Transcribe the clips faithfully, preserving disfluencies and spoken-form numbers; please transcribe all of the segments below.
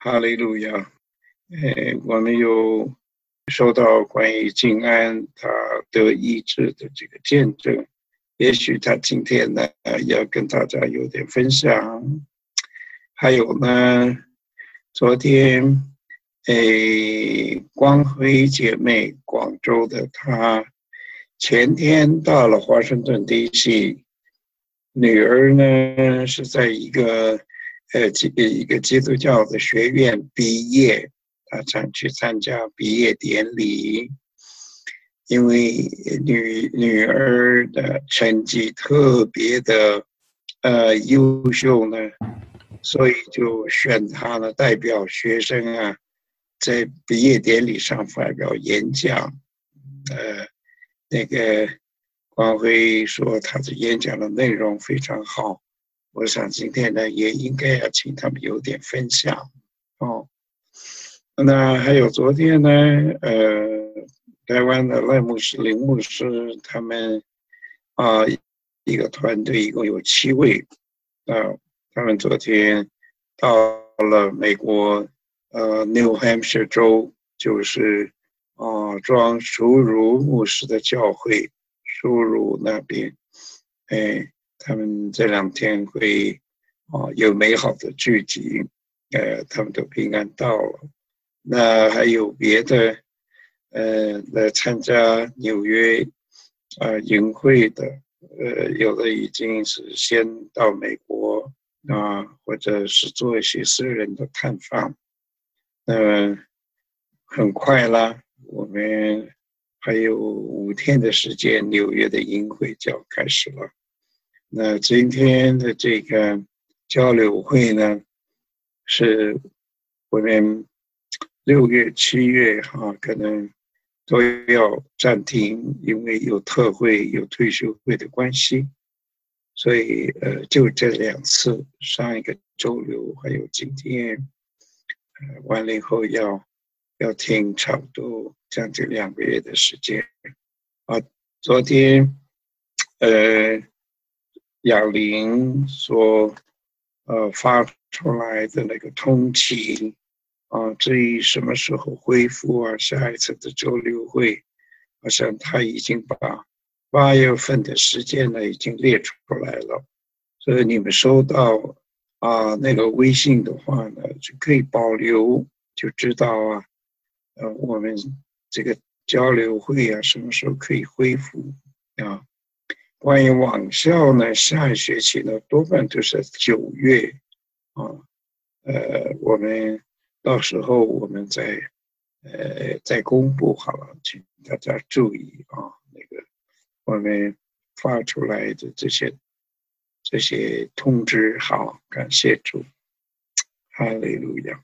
哈利路亚！呃，我们有收到关于静安他得医治的这个见证，也许他今天呢要跟大家有点分享。还有呢，昨天，诶，光辉姐妹广州的她前天到了华盛顿 D C，女儿呢是在一个呃基一个基督教的学院毕业，她想去参加毕业典礼，因为女女儿的成绩特别的呃优秀呢，所以就选她呢代表学生啊，在毕业典礼上发表演讲。呃，那个光辉说他的演讲的内容非常好，我想今天呢也应该要请他们有点分享哦。那还有昨天呢，呃，台湾的赖牧师、林牧师他们啊、一个团队一共有七位，啊、他们昨天到了美国呃 New Hampshire 州，就是啊、庄属儒牧师的教会，属儒那边，哎，他们这两天会啊、有美好的聚集，呃，他们都平安到了。那还有别的，呃，来参加纽约啊、营会的，呃，有的已经是先到美国啊、或者是做一些私人的探访。那很快啦，我们还有五天的时间，纽约的营会就要开始了。那今天的这个交流会呢，是我们六月、七月哈、可能都要暂停，因为有特会、有退休会的关系，所以呃，就这两次，上一个周六还有今天，呃，完了以后要要停差不多将近两个月的时间啊。昨天呃，哑铃所呃发出来的那个通气啊，至于什么时候恢复啊，下一次的周六会，好像他已经把八月份的时间呢已经列出来了，所以你们收到啊那个微信的话呢，就可以保留，就知道啊，呃，我们这个交流会啊什么时候可以恢复啊。关于网校呢，下一学期呢多半都是九月啊，呃，我们到时候我们再呃再公布好了，请大家注意啊，那个我们发出来的这些这些通知，好，感谢主，哈利路亚，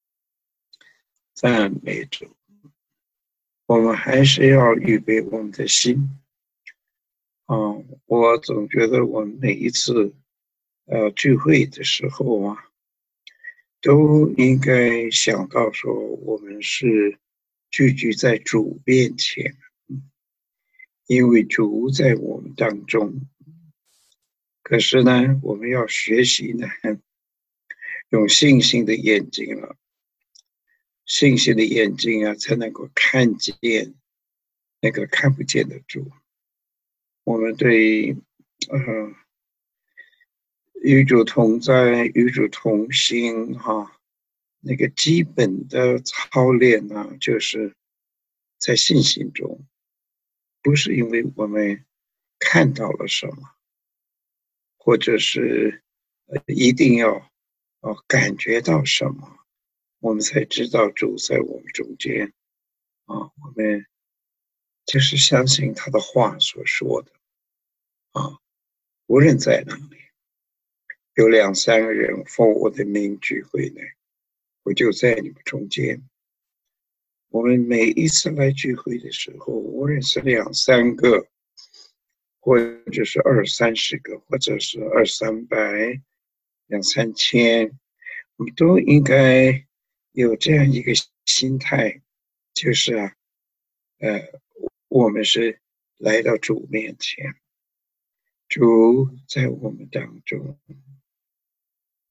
赞美主，我们还是要预备我们的心啊，我总觉得我们每一次呃聚会的时候啊。都应该想到说，我们是聚集在主面前，因为主在我们当中。可是呢，我们要学习呢，用信心的眼睛了，信心的眼睛啊，才能够看见那个看不见的主。我们对，呃，与主同在，与主同行，哈，那个基本的操练呢，就是在信心中。不是因为我们看到了什么，或者是呃一定要哦感觉到什么，我们才知道主在我们中间啊。我们就是相信他的话所说的啊，无论在哪里，有两三个人奉我的名聚会呢，我就在你们中间。我们每一次来聚会的时候，无论是两三个。或者是二三十个，或者是二三百、两三千，我们都应该有这样一个心态，就是啊，呃，我们是来到主面前，主在我们当中，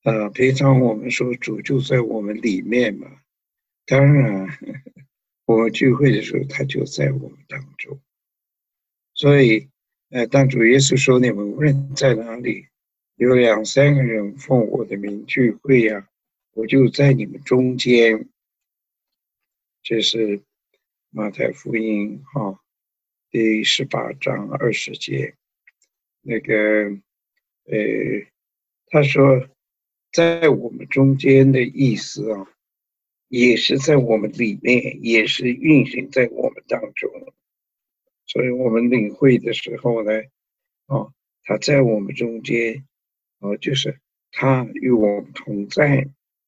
呃，平常我们说主就在我们里面嘛，当然我们聚会的时候，他就在我们当中。所以，呃，当主耶稣说你们无论在哪里，有两三个人奉我的名聚会呀、啊，我就在你们中间。这是马太福音哈、哦、第十八章二十节。那个，呃，他说在我们中间的意思啊，也是在我们里面，也是运行在我们当中。所以我们领会的时候呢，哦，他在我们中间，哦，就是他与我们同在，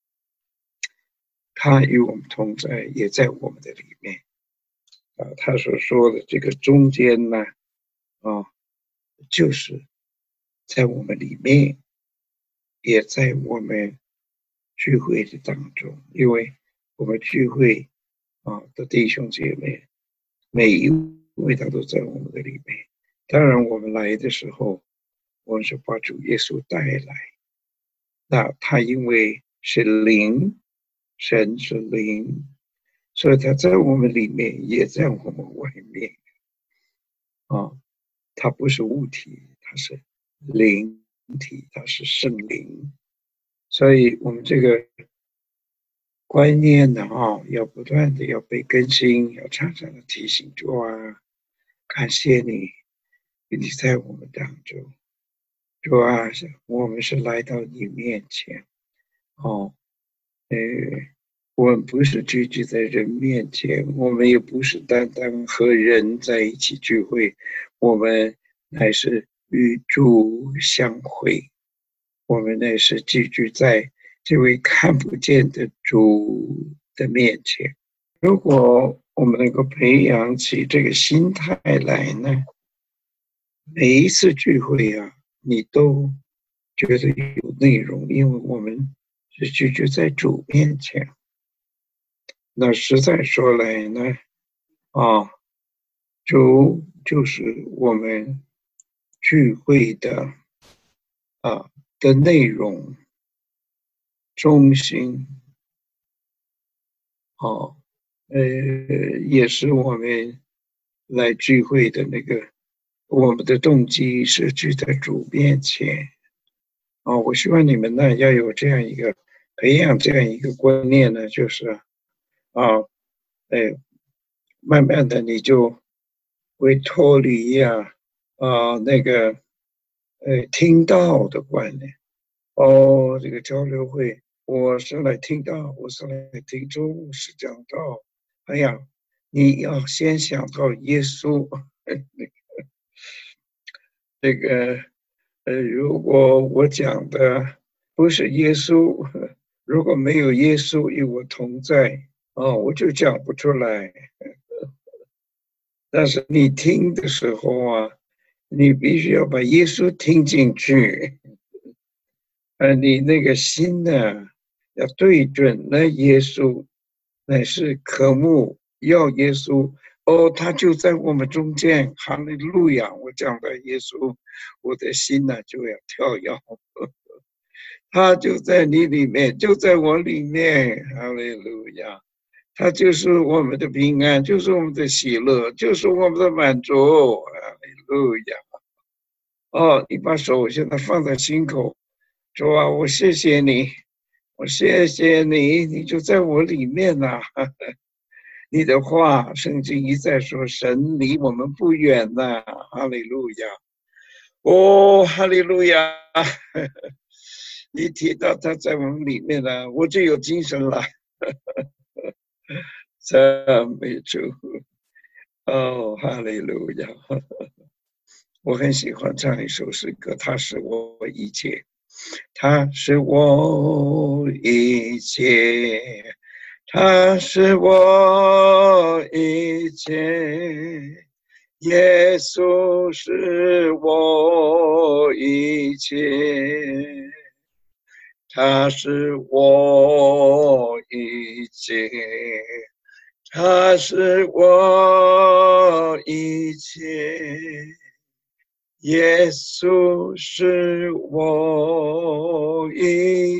他与我们同在，也在我们的里面。啊，他所说的这个中间呢，啊，就是在我们里面，也在我们聚会的当中，因为我们聚会啊的弟兄姐妹，每一位他都在我们的里面。当然，我们来的时候，我们是把主耶稣带来。那他因为是灵，神是灵，所以他在我们里面，也在我们外面。啊，它不是物体，它是灵体，它是圣灵。所以我们这个观念呢，啊，要不断的要被更新，要常常的提醒主啊，感谢你，你在我们当中。主啊，我们是来到你面前，哦，呃，我们不是聚集在人面前，我们也不是单单和人在一起聚会，我们乃是与主相会，我们乃是聚居在这位看不见的主的面前。如果我们能够培养起这个心态来呢，每一次聚会啊，你都觉得有内容，因为我们是聚居在主面前。那实在说来呢，啊，主就是我们聚会的啊的内容中心，啊，呃，也是我们来聚会的那个，我们的动机是聚在主面前。啊，我希望你们呢要有这样一个培养这样一个观念呢，就是啊，哎，慢慢的你就会脱离呀啊那个呃听到的观念。哦，这个交流会，我是来听到，我是来听中午是讲到，哎呀，你要先想到耶稣。这个呃，如果我讲的不是耶稣，如果没有耶稣与我同在，哦，我就讲不出来。但是你听的时候啊，你必须要把耶稣听进去，呃，你那个心呢，要对准了耶稣，乃是渴慕要耶稣。哦，他就在我们中间，哈利路亚！我讲的耶稣，我的心呢就要跳跃。他就在你里面，就在我里面，哈利路亚！他就是我们的平安，就是我们的喜乐，就是我们的满足，哈利路亚！哦，你把手现在放在心口，主啊，我谢谢你，我谢谢你，你就在我里面呐、啊。你的话，圣经一再说，神离我们不远呐、啊，哈利路亚！哦，哈利路亚！一提到他在我们里面呢，我就有精神了。赞美主！哦，哈利路亚！我很喜欢这样一首诗歌，它是我一切，它是我一切，它是我一切，耶稣是我一切。他是我一切，他是我一切， 耶稣是我一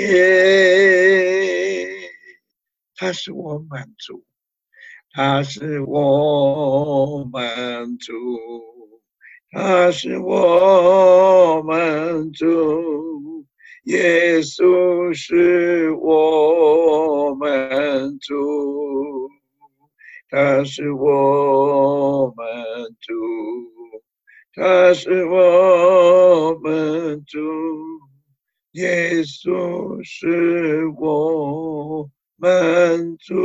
切，他是我满足，他是我满足，他是我满足，耶稣是我满足，他是我满足，他是我满足，耶稣是我满足。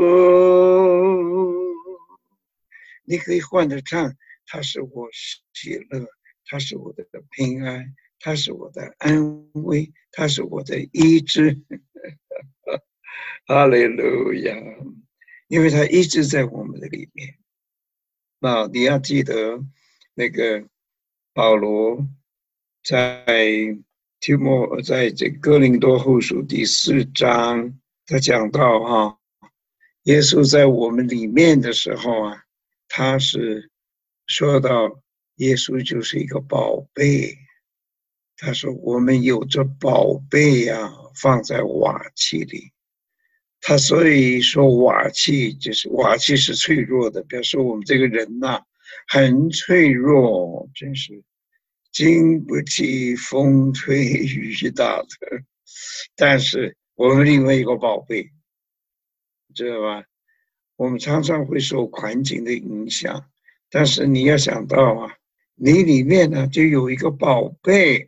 你可以换着唱，他是我喜乐，他是我的平安，他是我的安慰，他是我的医治。哈利路亚！因为他一直在我们的里面。那你要记得，那个保罗在提摩在这哥林多后书第四章，他讲到哈，耶稣在我们里面的时候啊，他是说到耶稣就是一个宝贝。他说我们有着宝贝啊，放在瓦器里。他所以说瓦器就是瓦器是脆弱的，表示我们这个人呐、啊、很脆弱，真是经不起风吹雨打的。但是我们另外一个宝贝，知道吧？我们常常会受环境的影响，但是你要想到啊，你里面呢就有一个宝贝。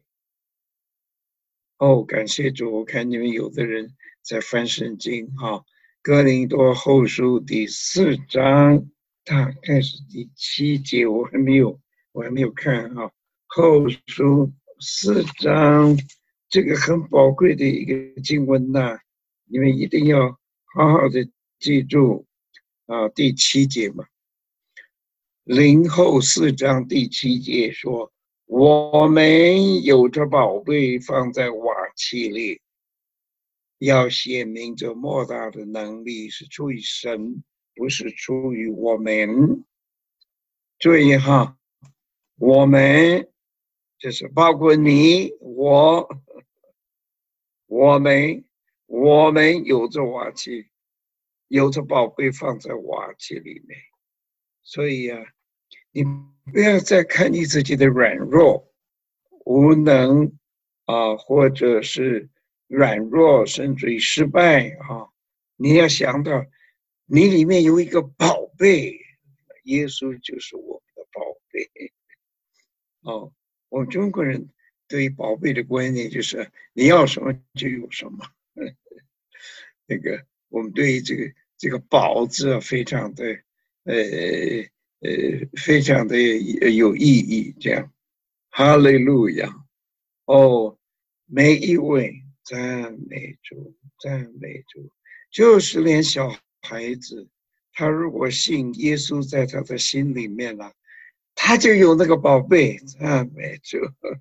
哦，感谢主！我看你们有的人在翻圣经哈，哥林多后书第四章大概是第七节，我还没有，我还没有看啊。后书四章这个很宝贵的一个经文呐、啊，你们一定要好好的记住啊。第七节嘛，林后四章第七节说。我们有着宝贝放在瓦器里，要显明这莫大的能力是出于神，不是出于我们。注意哈，我们就是包括你我，我们我们有着瓦器，有着宝贝放在瓦器里面。所以啊，你不要再看你自己的软弱、无能啊，或者是软弱，甚至于失败啊。你要想到，你里面有一个宝贝，耶稣就是我们的宝贝。哦，我们中国人对宝贝的观念就是你要什么就有什么。那个我们对这个这个宝字非常的呃呃非常的有意义，这样。哈利路亚！哦，每一位赞美主，赞美主，就是连小孩子，他如果信耶稣，在他的心里面了、啊，他就有那个宝贝，赞美主。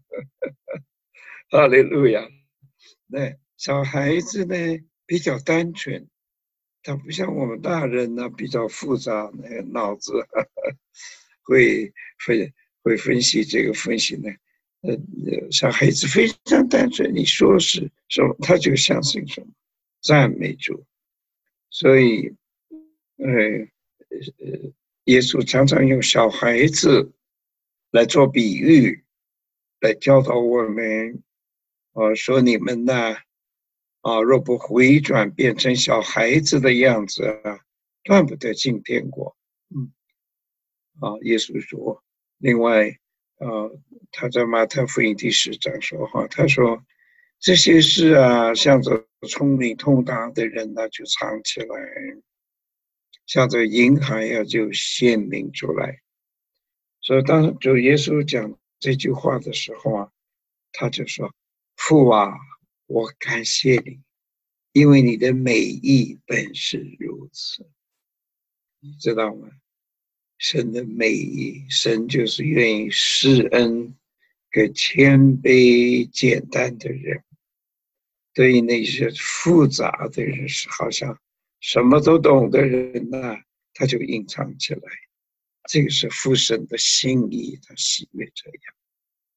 哈利路亚！那小孩子呢比较单纯，他不像我们大人呢比较复杂，那个脑子呵呵会会会分析这个分析呢。呃，小孩子非常单纯，你说是什么，他就相信什么，赞美主。所以，呃呃，耶稣常常用小孩子来做比喻，来教导我们。呃，说你们呢，啊，若不回转变成小孩子的样子啊，断不得进天国。嗯，啊，耶稣说，另外，呃，他在马太福音第十章说哈，他说这些事啊，向着聪明通达的人呢，就藏起来；向着婴孩呀，就显明出来。所以，当主耶稣讲这句话的时候啊，他就说：“父啊，我感谢你，因为你的美意本是如此。”你知道吗？神的美意，神就是愿意施恩给谦卑简单的人，对于那些复杂的人，是好像什么都懂的人呢、啊，他就隐藏起来。这个是父神的心意，他喜悦这样。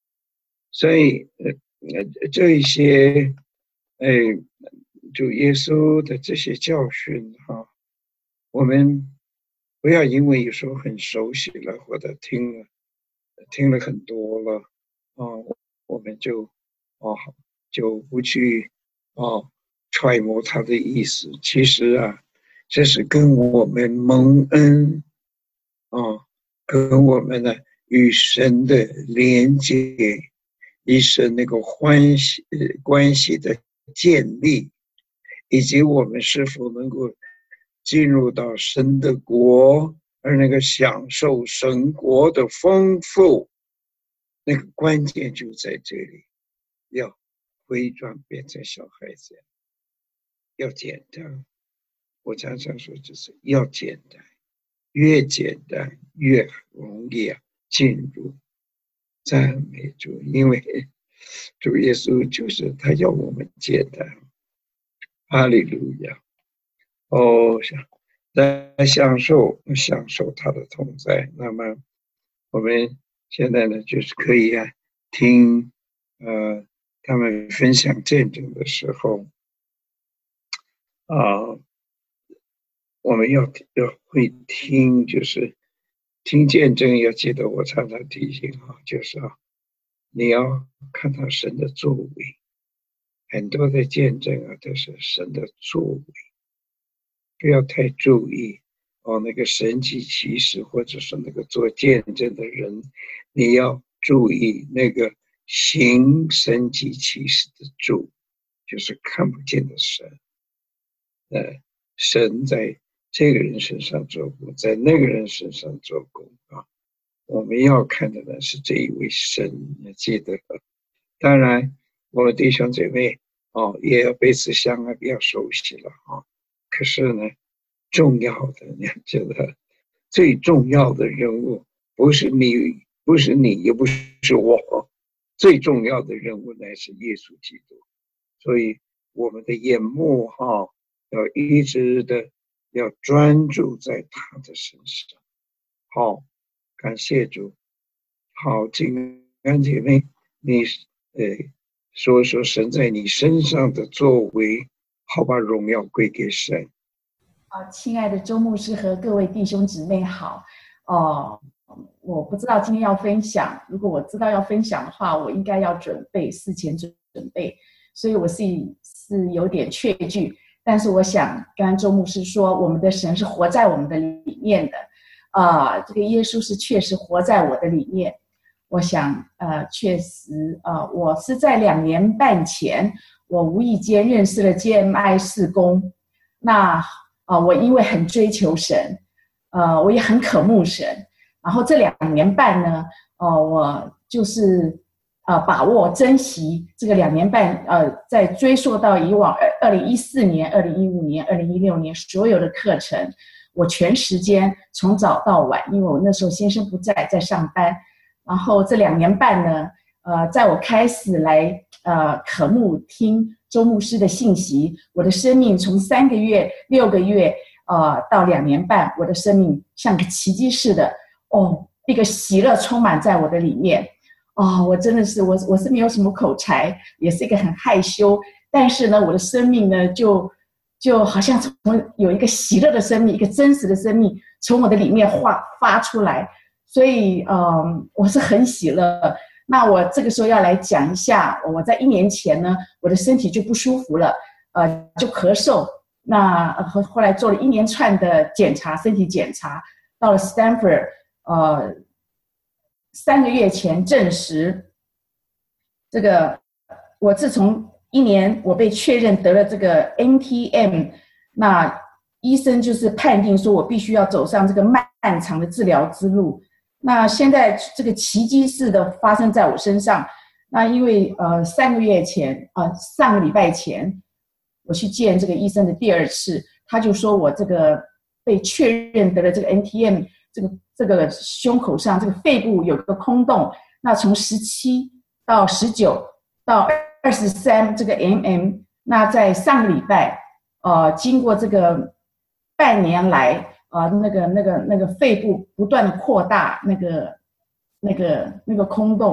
所以呃呃这一些哎主耶稣的这些教训哈，我们不要因为有时候很熟悉了或者听了听了很多了哦，我们就哦就不去哦揣摩他的意思。其实啊，这是跟我们蒙恩哦，跟我们的与神的连接，与神那个欢喜关系的建立，以及我们是否能够进入到神的国，而那个享受神国的丰富，那个关键就在这里，要回转变成小孩子，要简单。我常常说，就是要简单，越简单越容易啊进入。赞美主，因为主耶稣就是他要我们简单。哈利路亚！哦，在享受享受他的同在。那么我们现在呢，就是可以啊听呃他们分享见证的时候啊、呃，我们要要会听，就是听见证要记得，我常常提醒啊，就是啊，你要看到神的作为，很多的见证啊都是神的作为，不要太注意哦那个神迹奇事，或者是那个做见证的人，你要注意那个行神迹奇事的主，就是看不见的神。呃，神在这个人身上做工，在那个人身上做工啊。我们要看的呢是这一位神，记得。当然，我们弟兄姐妹哦，也要彼此相爱，比较熟悉了啊。可是呢，重要的，你觉得最重要的人物不是你，不是你，也不是我，最重要的人物乃是耶稣基督。所以我们的眼目哈，要一直的要专注在他的身上。好，感谢主。好，金安姐妹，你呃说说神在你身上的作为，好把荣耀归给神。 啊，亲爱的周牧师和各位弟兄姊妹好。哦、呃，我不知道今天要分享，如果我知道要分享的话，我应该要准备事前准备，所以我是是有点确据。但是我想，刚刚周牧师说，我们的神是活在我们的里面的，啊、呃，这个耶稣是确实活在我的里面。我想，呃，确实，呃，我是在两年半前，我无意间认识了 J M I 事工，那。啊、呃，我因为很追求神，呃，我也很渴慕神，然后这两年半呢，呃，我就是呃把握珍惜这个两年半，呃，在追溯到以往二零一四年、二零一五年、二零一六年所有的课程，我全时间从早到晚，因为我那时候先生不在，在上班，然后这两年半呢，呃，在我开始来呃渴慕听周牧师的信息，我的生命从三个月、六个月，呃，到两年半，我的生命像个奇迹似的，哦，那个喜乐充满在我的里面，哦，我真的是我我是没有什么口才，也是一个很害羞，但是呢，我的生命呢，就就好像从有一个喜乐的生命，一个真实的生命从我的里面发发出来，所以，嗯，我是很喜乐。那我这个时候要来讲一下，我在一年前呢，我的身体就不舒服了，呃，就咳嗽。那后后来做了一连串的检查，身体检查，到了 Stanford， 呃，三个月前证实，这个我自从一年我被确认得了这个 N T M， 那医生就是判定说我必须要走上这个漫长的治疗之路。那现在这个奇迹似的发生在我身上，那因为呃三个月前呃上个礼拜前我去见这个医生的第二次，他就说我这个被确认得了这个 N T M， 这个这个胸口上这个肺部有个空洞，那从十七到十九到二十三这个 mm， 那在上个礼拜呃经过这个半年来。呃，那个、那个、那个肺部不断的扩大，那个、那个、那个空洞，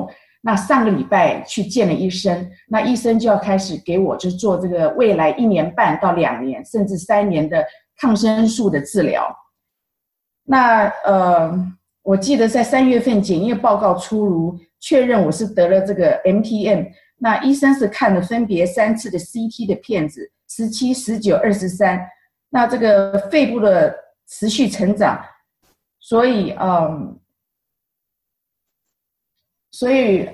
那上个礼拜去见了医生，那医生就要开始给我就做这个未来一年半到两年甚至三年的抗生素的治疗。那呃，我记得在三月份检验报告出炉，确认我是得了这个 M T M。那医生是看了分别三次的 C T 的片子，十七、十九、二十三。那这个肺部的持续成长，所以嗯，所以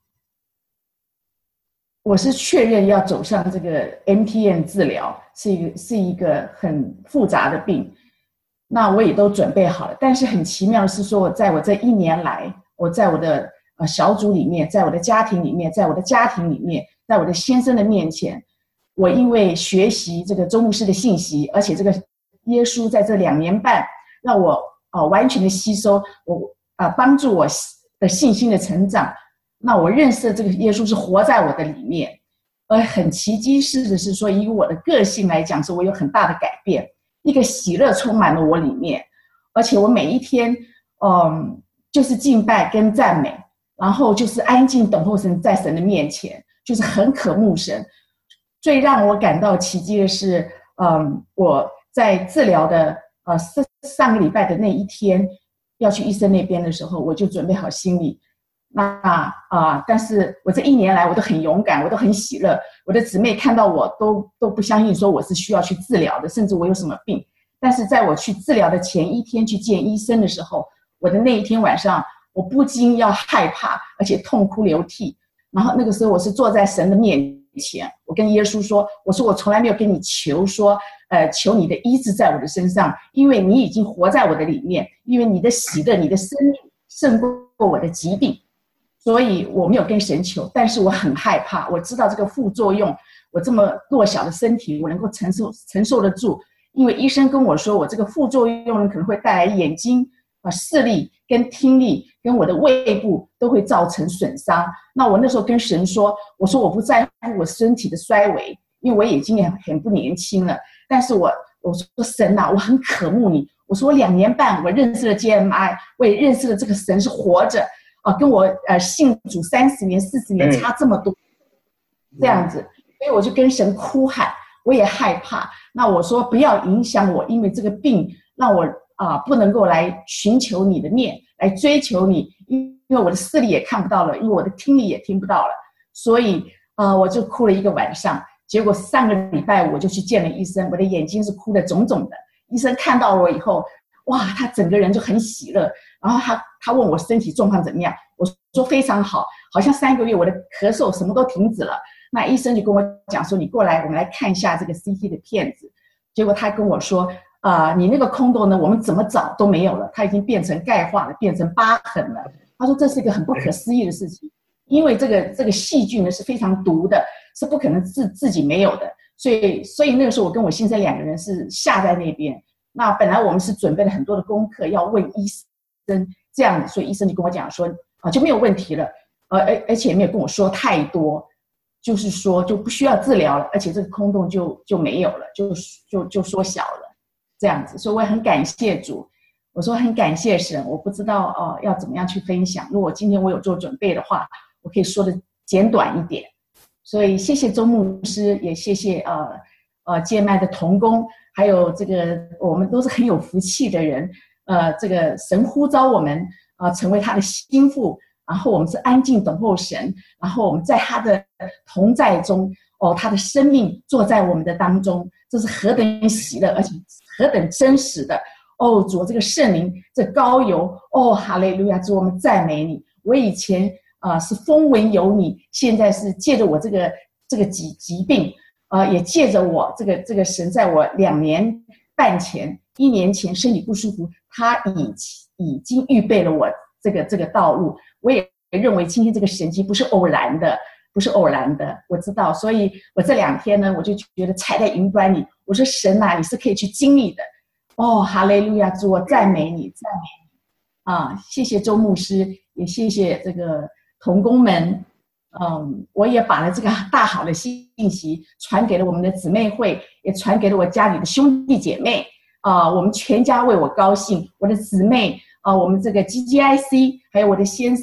我是确认要走上这个 M T M 治疗，是一个是一个很复杂的病。那我也都准备好了，但是很奇妙的是说，我在我这一年来，我在我的呃小组里面，在我的家庭里面，在我的家庭里面，在我的先生的面前，我因为学习这个周牧师的信息，而且这个耶稣在这两年半让我呃完全的吸收，我啊、呃、帮助我的信心的成长。那我认识的这个耶稣是活在我的里面，而很奇迹式的是说，以我的个性来讲，是我有很大的改变。一个喜乐充满了我里面，而且我每一天，嗯，就是敬拜跟赞美，然后就是安静等候神，在神的面前，就是很渴慕神。最让我感到奇迹的是，嗯，我在治疗的呃上上个礼拜的那一天要去医生那边的时候，我就准备好心理。那啊、呃，但是我这一年来我都很勇敢，我都很喜乐。我的姊妹看到我都都不相信，说我是需要去治疗的，甚至我有什么病。但是在我去治疗的前一天去见医生的时候，我的那一天晚上，我不禁要害怕，而且痛哭流涕。然后那个时候我是坐在神的面前，我跟耶稣说：“我说我从来没有跟你求说，呃，求你的医治在我的身上，因为你已经活在我的里面，因为你的喜乐、你的生命胜过我的疾病。”所以我没有跟神求，但是我很害怕，我知道这个副作用，我这么弱小的身体，我能够承受承受得住。因为医生跟我说，我这个副作用可能会带来眼睛、呃、视力跟听力跟我的胃部都会造成损伤。那我那时候跟神说，我说我不在乎我身体的衰微，因为我已经很不年轻了，但是我我说神啊，我很渴慕你。我说我两年半我认识了 J M I， 我也认识了这个神是活着。啊，跟我呃信主三十年、四十年差这么多，这样子，所以我就跟神哭喊，我也害怕。那我说不要影响我，因为这个病让我啊、呃、不能够来寻求你的面，来追求你，因为我的视力也看不到了，因为我的听力也听不到了，所以呃我就哭了一个晚上。结果上个礼拜我就去见了医生，我的眼睛是哭得肿肿的。医生看到我以后，哇，他整个人就很喜乐。然后他他问我身体状况怎么样，我说非常好，好像三个月我的咳嗽什么都停止了。那医生就跟我讲说，你过来，我们来看一下这个 C T 的片子。结果他跟我说，啊、呃，你那个空洞呢，我们怎么找都没有了，它已经变成钙化了，变成疤痕了。他说这是一个很不可思议的事情，因为这个这个细菌呢是非常毒的，是不可能自自己没有的。所以所以那个时候我跟我先生两个人是吓在那边。那本来我们是准备了很多的功课要问医生。这样，所以医生就跟我讲说啊，就没有问题了，呃，而而且也没有跟我说太多，就是说就不需要治疗了，而且这个空洞就就没有了，就就就缩小了，这样子。所以我也很感谢主，我说很感谢神。我不知道哦、呃、要怎么样去分享，如果今天我有做准备的话，我可以说的简短一点。所以谢谢周牧师，也谢谢呃呃戒麦的同工，还有这个我们都是很有福气的人。呃，这个神呼召我们啊、呃，成为他的心腹，然后我们是安静等候神，然后我们在他的同在中，哦，他的生命坐在我们的当中，这是何等喜乐，而且何等真实的哦！主，这个圣灵，这膏油，哦，哈利路亚！主，我们赞美你。我以前啊、呃、是风闻有你，现在是借着我这个这个疾疾病，呃，也借着我这个这个神，在我两年半前。一年前身体不舒服，他已已经预备了我这个这个道路。我也认为今天这个神迹不是偶然的，不是偶然的，我知道。所以我这两天呢，我就觉得踩在云端里，我说神啊，你是可以去经历的。哦，哈利路亚，主，我赞美你，赞美你啊！谢谢周牧师，也谢谢这个同工们。嗯，我也把了这个大好的信息传给了我们的姊妹会，也传给了我家里的兄弟姐妹。啊、呃，我们全家为我高兴，我的姊妹啊、呃，我们这个 G G I C， 还有我的先生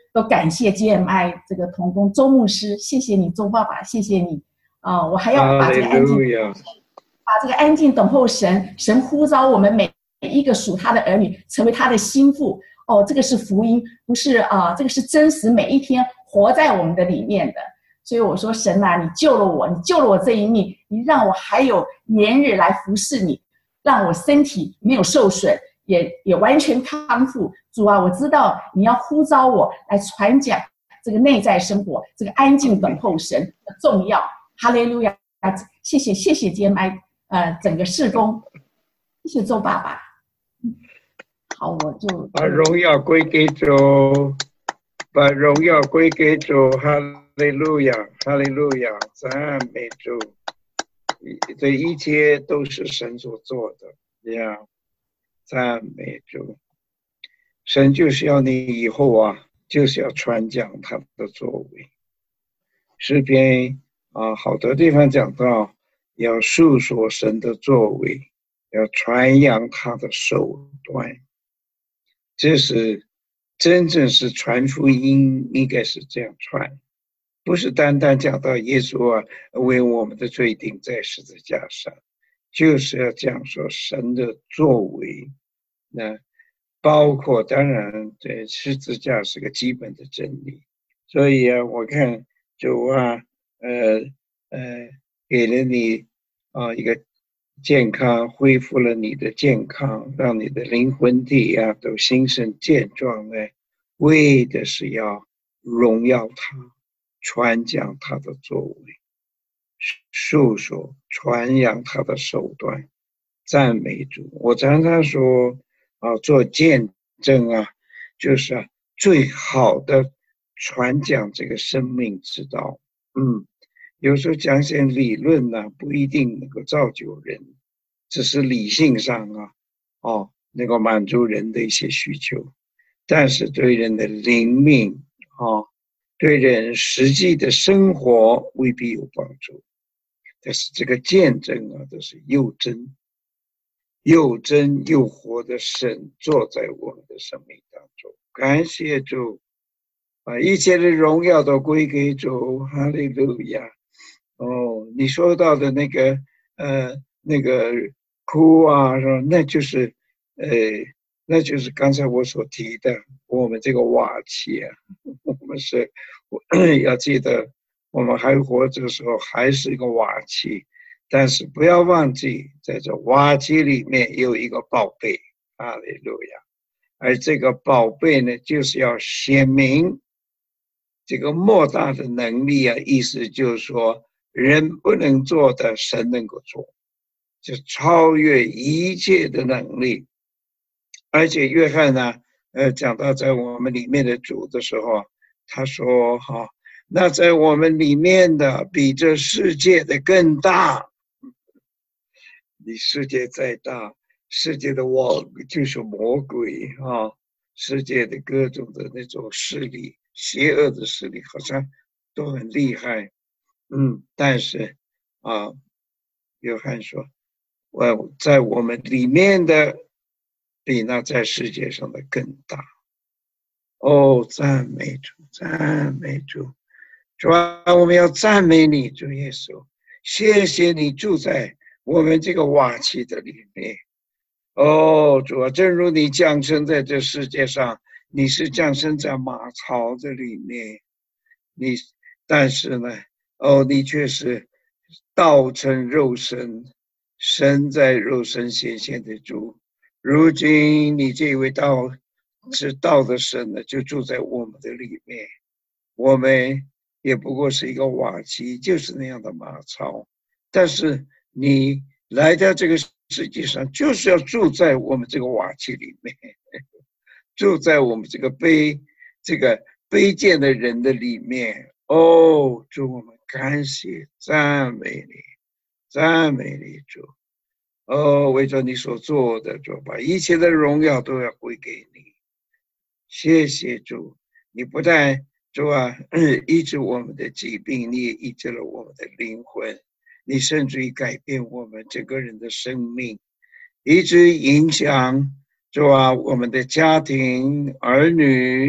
都感谢 G M I 这个同工周牧师，谢谢你周爸爸，谢谢你啊、呃！我还要把这个安静，把这个安静等候神，神呼召我们每一个属他的儿女成为他的心腹哦，这个是福音，不是啊、呃，这个是真实，每一天活在我们的里面的。所以我说神啊，你救了我，你救了我这一命，你让我还有年日来服侍你，让我身体没有受损，也也完全康复。主啊，我知道你要呼召我来传讲这个内在生活，这个安静等候神的重要。哈利路亚！谢谢谢谢 G M I 呃整个事工，谢谢周爸爸。好，我就把荣耀归给主，把荣耀归给主。哈利路亚，哈利路亚，赞美主！这一切都是神所做的呀，赞美主！神就是要你以后啊，就是要传讲他的作为。诗篇啊，好多地方讲到要述说神的作为，要传扬他的手段。这是真正是传福音，应该是这样传，不是单单讲到耶稣啊为我们的罪钉在十字架上，就是要讲说神的作为。那包括当然这十字架是个基本的真理，所以啊，我看主啊，呃呃，给了你啊一个健康，恢复了你的健康，让你的灵魂体啊都兴盛健壮呢，为的是要荣耀他，传讲他的作为，述说传扬他的手段，赞美主。我常常说啊，做见证啊，就是啊最好的传讲这个生命之道。嗯，有时候讲些理论呢、啊，不一定能够造就人，只是理性上啊，哦，能够满足人的一些需求，但是对人的灵命啊，对人实际的生活未必有帮助。但是这个见证啊，都是又真又真又活的神坐在我们的生命当中，感谢主，把一切的荣耀都归给主，哈利路亚。哦，你说到的那个呃那个哭啊，说那就是呃那就是刚才我所提的，我们这个瓦器啊，我们是要记得，我们还活着的时候还是一个瓦器。但是不要忘记，在这瓦器里面有一个宝贝，哈利路亚！而这个宝贝呢，就是要显明这个莫大的能力啊，意思就是说，人不能做的，神能够做，就超越一切的能力。而且约翰呢，呃，讲到在我们里面的主的时候，他说：“哈、哦，那在我们里面的比这世界的更大。”你世界再大，世界的网就是魔鬼啊，世界的各种的那种势力，邪恶的势力好像都很厉害，嗯，但是啊，约翰说，我在我们里面的比那在世界上的更大。哦，赞美主，赞美主，主啊，我们要赞美你，主耶稣，谢谢你住在我们这个瓦器的里面。哦，主啊，正如你降生在这世界上，你是降生在马槽的里面，你但是呢，哦，你却是道成肉身，神在肉身显现的主。如今你这位道是道的神呢，就住在我们的里面，我们也不过是一个瓦器，就是那样的马槽，但是你来到这个世界上，就是要住在我们这个瓦器里面，住在我们这个卑这个卑贱的人的里面。哦，主，我们感谢赞美你，赞美你，主。哦，为着你所做的，主，把一切的荣耀都要归给你。谢谢主，你不但主啊医治我们的疾病，你也医治了我们的灵魂。你甚至于改变我们整个人的生命，一直影响主啊我们的家庭、儿女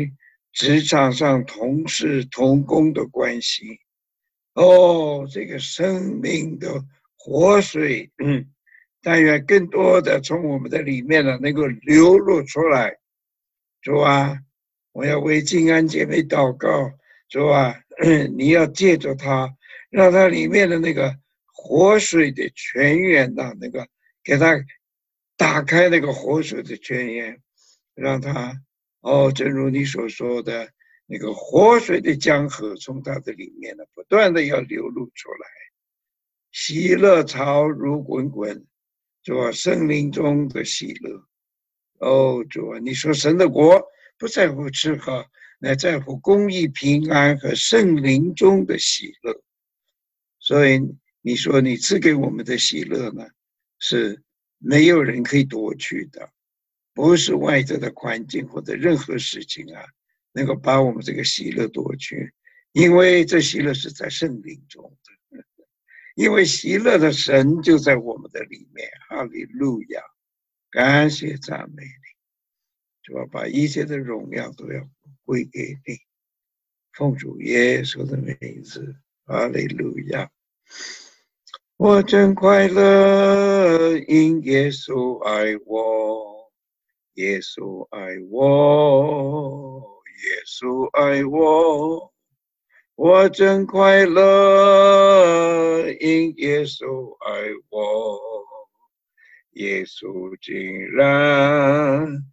职场上同事同工的关系。哦，这个生命的活水，嗯，但愿更多的从我们的里面呢能够流露出来。主啊，我要为静安姐妹祷告。主啊，你要借着她，让她里面的那个活水的泉源呐、啊，那个给她打开那个活水的泉源，让她哦，正如你所说的。那个活水的江河从它的里面呢，不断的要流露出来，喜乐潮如滚滚，主啊，圣灵中的喜乐。哦，主啊，你说神的国不在乎吃喝，乃在乎公义、平安和圣灵中的喜乐。所以你说你赐给我们的喜乐呢，是没有人可以夺去的，不是外在的环境或者任何事情啊。能够把我们这个喜乐夺去，因为这喜乐是在圣灵中的，因为喜乐的神就在我们的里面。哈利路亚，感谢赞美你，主要把一切的荣耀都要归给你，奉主耶稣的名字，哈利路亚。我真快乐，因耶稣爱我，耶稣爱我。耶稣爱我，我真快乐，因耶稣爱我，耶稣竟然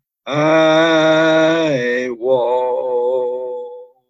爱我。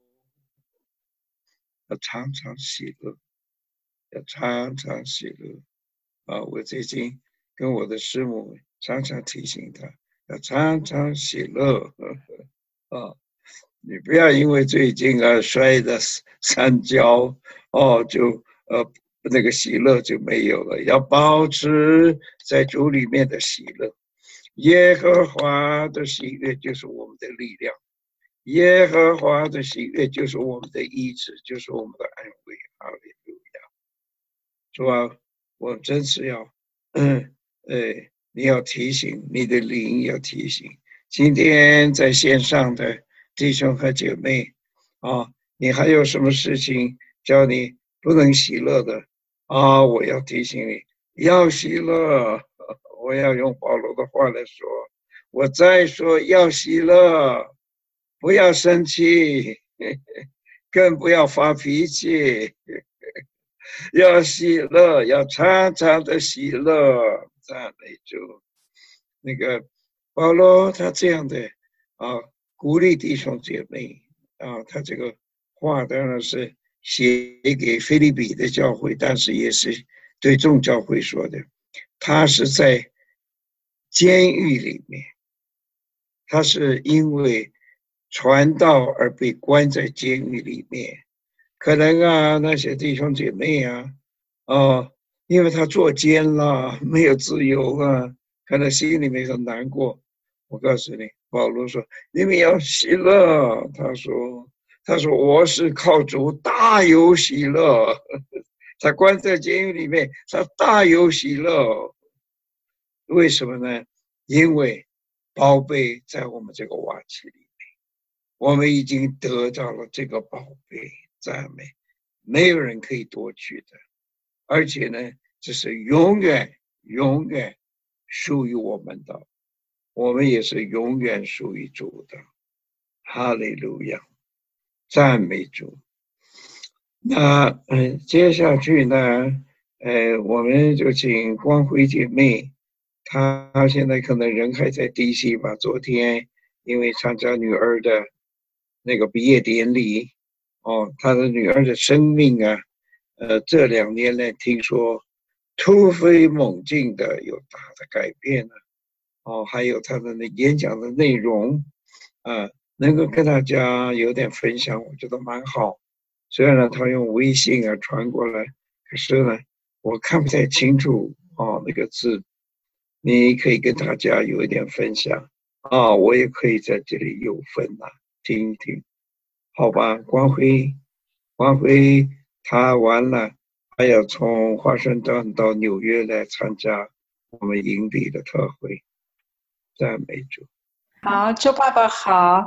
要常常喜乐，要常常喜乐啊！我最近跟我的师母常常提醒她，要常常喜乐啊！你不要因为最近啊摔的三跤哦，就呃那个喜乐就没有了。要保持在主里面的喜乐，耶和华的喜悦就是我们的力量，耶和华的喜悦就是我们的医治，就是我们的安慰。哈利路亚！主啊，我真是要，嗯，哎，你要提醒你的灵，要提醒今天在线上的弟兄和姐妹啊，你还有什么事情叫你不能喜乐的啊？我要提醒你，要喜乐。我要用保罗的话来说，我再说要喜乐，不要生气，更不要发脾气，要喜乐，要常常的喜乐。赞美主。那个保罗他这样的啊，鼓励弟兄姐妹啊，他这个话当然是写给腓立比的教会，但是也是对众教会说的。他是在监狱里面，他是因为传道而被关在监狱里面。可能啊，那些弟兄姐妹啊，哦，因为他坐监了，没有自由啊，可能心里面很难过。我告诉你，保罗说：“你们要喜乐。”他说：“他说我是靠主大有喜乐。”他关在监狱里面，他大有喜乐。为什么呢？因为宝贝在我们这个瓦器里面，我们已经得到了这个宝贝，赞美，没有人可以夺取的。而且呢，这是永远永远属于我们的，我们也是永远属于主的。哈利路亚，赞美主。那嗯、呃，接下去呢，呃，我们就请光辉姐妹，她现在可能人还在 D C 吧，昨天因为参加女儿的那个毕业典礼，哦，她的女儿的生命啊，呃，这两年呢，听说突飞猛进的有大的改变了，哦，还有她的那演讲的内容，啊，能够跟大家有点分享，我觉得蛮好。虽然呢，他用微信啊传过来，可是呢，我看不太清楚哦那个字。你可以跟大家有一点分享啊，我也可以在这里有份啊，听一听，好吧？光辉，光辉，他完了，还要从华盛顿到纽约来参加我们营地的特会，赞美主。 好，周爸爸好。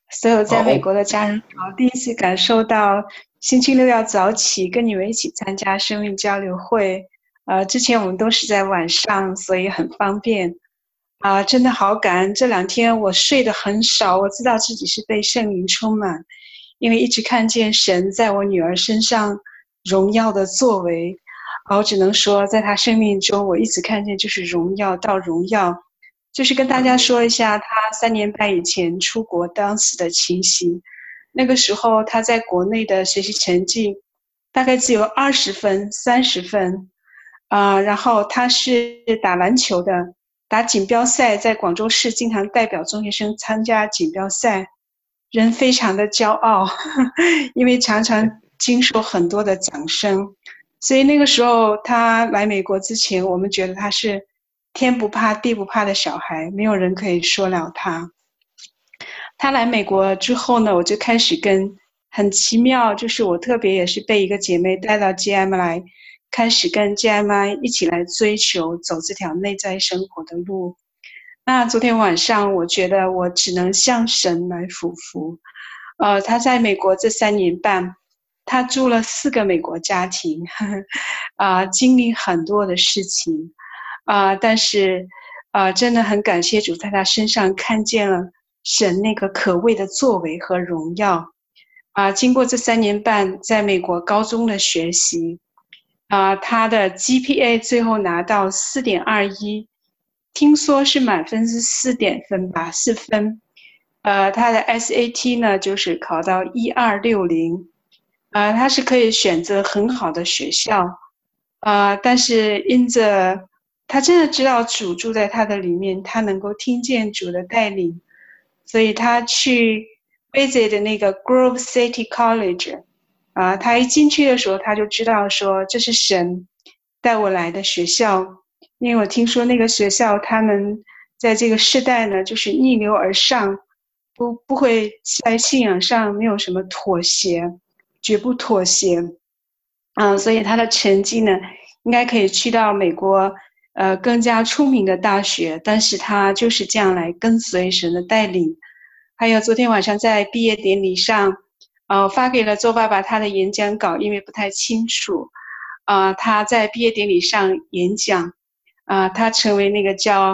所有在美好， 国的家人好，第一次感受到星期六要早起跟你们一起参加生命交流会。呃，之前我们都是在晚上，所以很方便。啊、呃真的好感恩，这两天我睡得很少，我知道自己是被圣灵充满，因为一直看见神在我女儿身上荣耀的作为。啊，我只能说，在她生命中，我一直看见就是荣耀到荣耀。就是跟大家说一下，她三年半以前出国当时的情形。那个时候，她在国内的学习成绩大概只有二十分、三十分，啊、呃然后她是打篮球的，打锦标赛，在广州市经常代表中学生参加锦标赛，人非常的骄傲，因为常常经受很多的掌声。所以那个时候他来美国之前，我们觉得他是天不怕地不怕的小孩，没有人可以说了他。他来美国之后呢，我就开始跟很奇妙，就是我特别也是被一个姐妹带到 G M 来，开始跟 G M I 一起来追求走这条内在生活的路。那昨天晚上我觉得我只能向神来俯伏。呃，他在美国这三年半，他住了四个美国家庭，啊、呃，经历很多的事情，啊、呃，但是，呃，真的很感谢主，在他身上看见了神那个可畏的作为和荣耀。啊、呃，经过这三年半在美国高中的学习，啊、呃，他的 G P A 最后拿到四点二一，听说是满分是四点分吧，四分。呃，他的 S A T 呢，就是考到一二六零，呃，他是可以选择很好的学校，呃，但是因着他真的知道主住在他的里面，他能够听见主的带领，所以他去 visit 的那个 Grove City College，啊、呃，他一进去的时候，他就知道说这是神带我来的学校，因为我听说那个学校他们在这个世代呢，就是逆流而上。不不会在信仰上没有什么妥协，绝不妥协，嗯，所以他的成绩呢，应该可以去到美国，呃，更加出名的大学，但是他就是这样来跟随神的带领。还有昨天晚上在毕业典礼上，呃，发给了周爸爸他的演讲稿，因为不太清楚，啊、呃，他在毕业典礼上演讲，啊、呃，他成为那个叫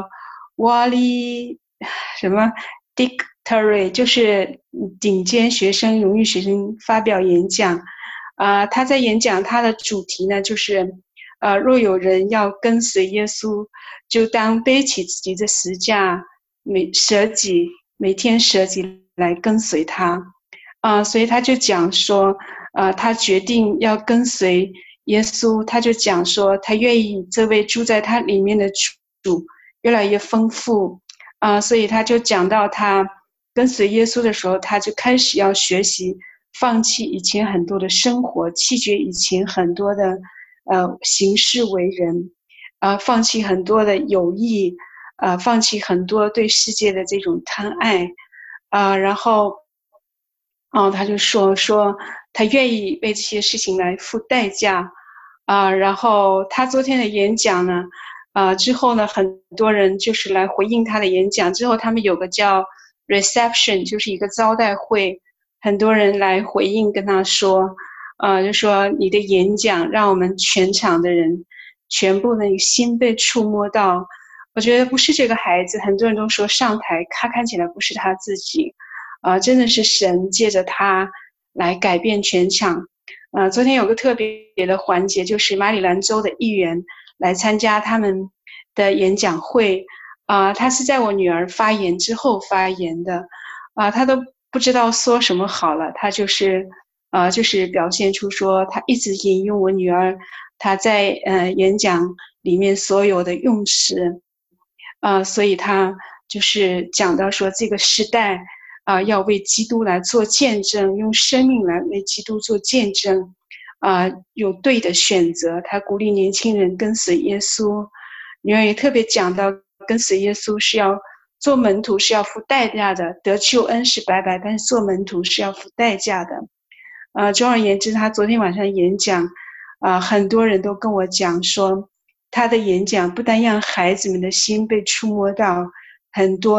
Wally 什么 Dictory， 就是顶尖学生、荣誉学生发表演讲。啊、呃，他在演讲他的主题呢，就是呃，若有人要跟随耶稣，就当背起自己的十架，每舍己，每天舍己来跟随他。啊、呃，所以他就讲说，呃，他决定要跟随耶稣，他就讲说，他愿意这位住在他里面的主越来越丰富。啊、呃，所以他就讲到他跟随耶稣的时候，他就开始要学习放弃以前很多的生活，弃绝以前很多的呃行事为人，啊、呃，放弃很多的友谊，呃，放弃很多对世界的这种贪爱，啊、呃，然后，哦，他就说说他愿意为这些事情来付代价，啊、呃，然后他昨天的演讲呢，啊、呃，之后呢，很多人就是来回应他的演讲，之后他们有个叫 reception， 就是一个招待会。很多人来回应跟他说，呃，就说你的演讲让我们全场的人全部的心被触摸到。我觉得不是这个孩子，很多人都说上台他看起来不是他自己，呃，真的是神借着他来改变全场。呃，昨天有个特别的环节，就是马里兰州的议员来参加他们的演讲会，啊、呃，他是在我女儿发言之后发言的，啊、呃，他都不知道说什么好了，他就是呃，就是表现出说他一直引用我女儿她在呃演讲里面所有的用词，呃，所以他就是讲到说这个时代啊、呃，要为基督来做见证，用生命来为基督做见证，啊、呃，有对的选择。他鼓励年轻人跟随耶稣，女儿也特别讲到跟随耶稣是要。做门徒是要付代价的，得救恩是白白，但是做门徒是要付代价的。呃，总而言之，他昨天晚上演讲，啊、呃，很多人都跟我讲说，他的演讲不但让孩子们的心被触摸到，很多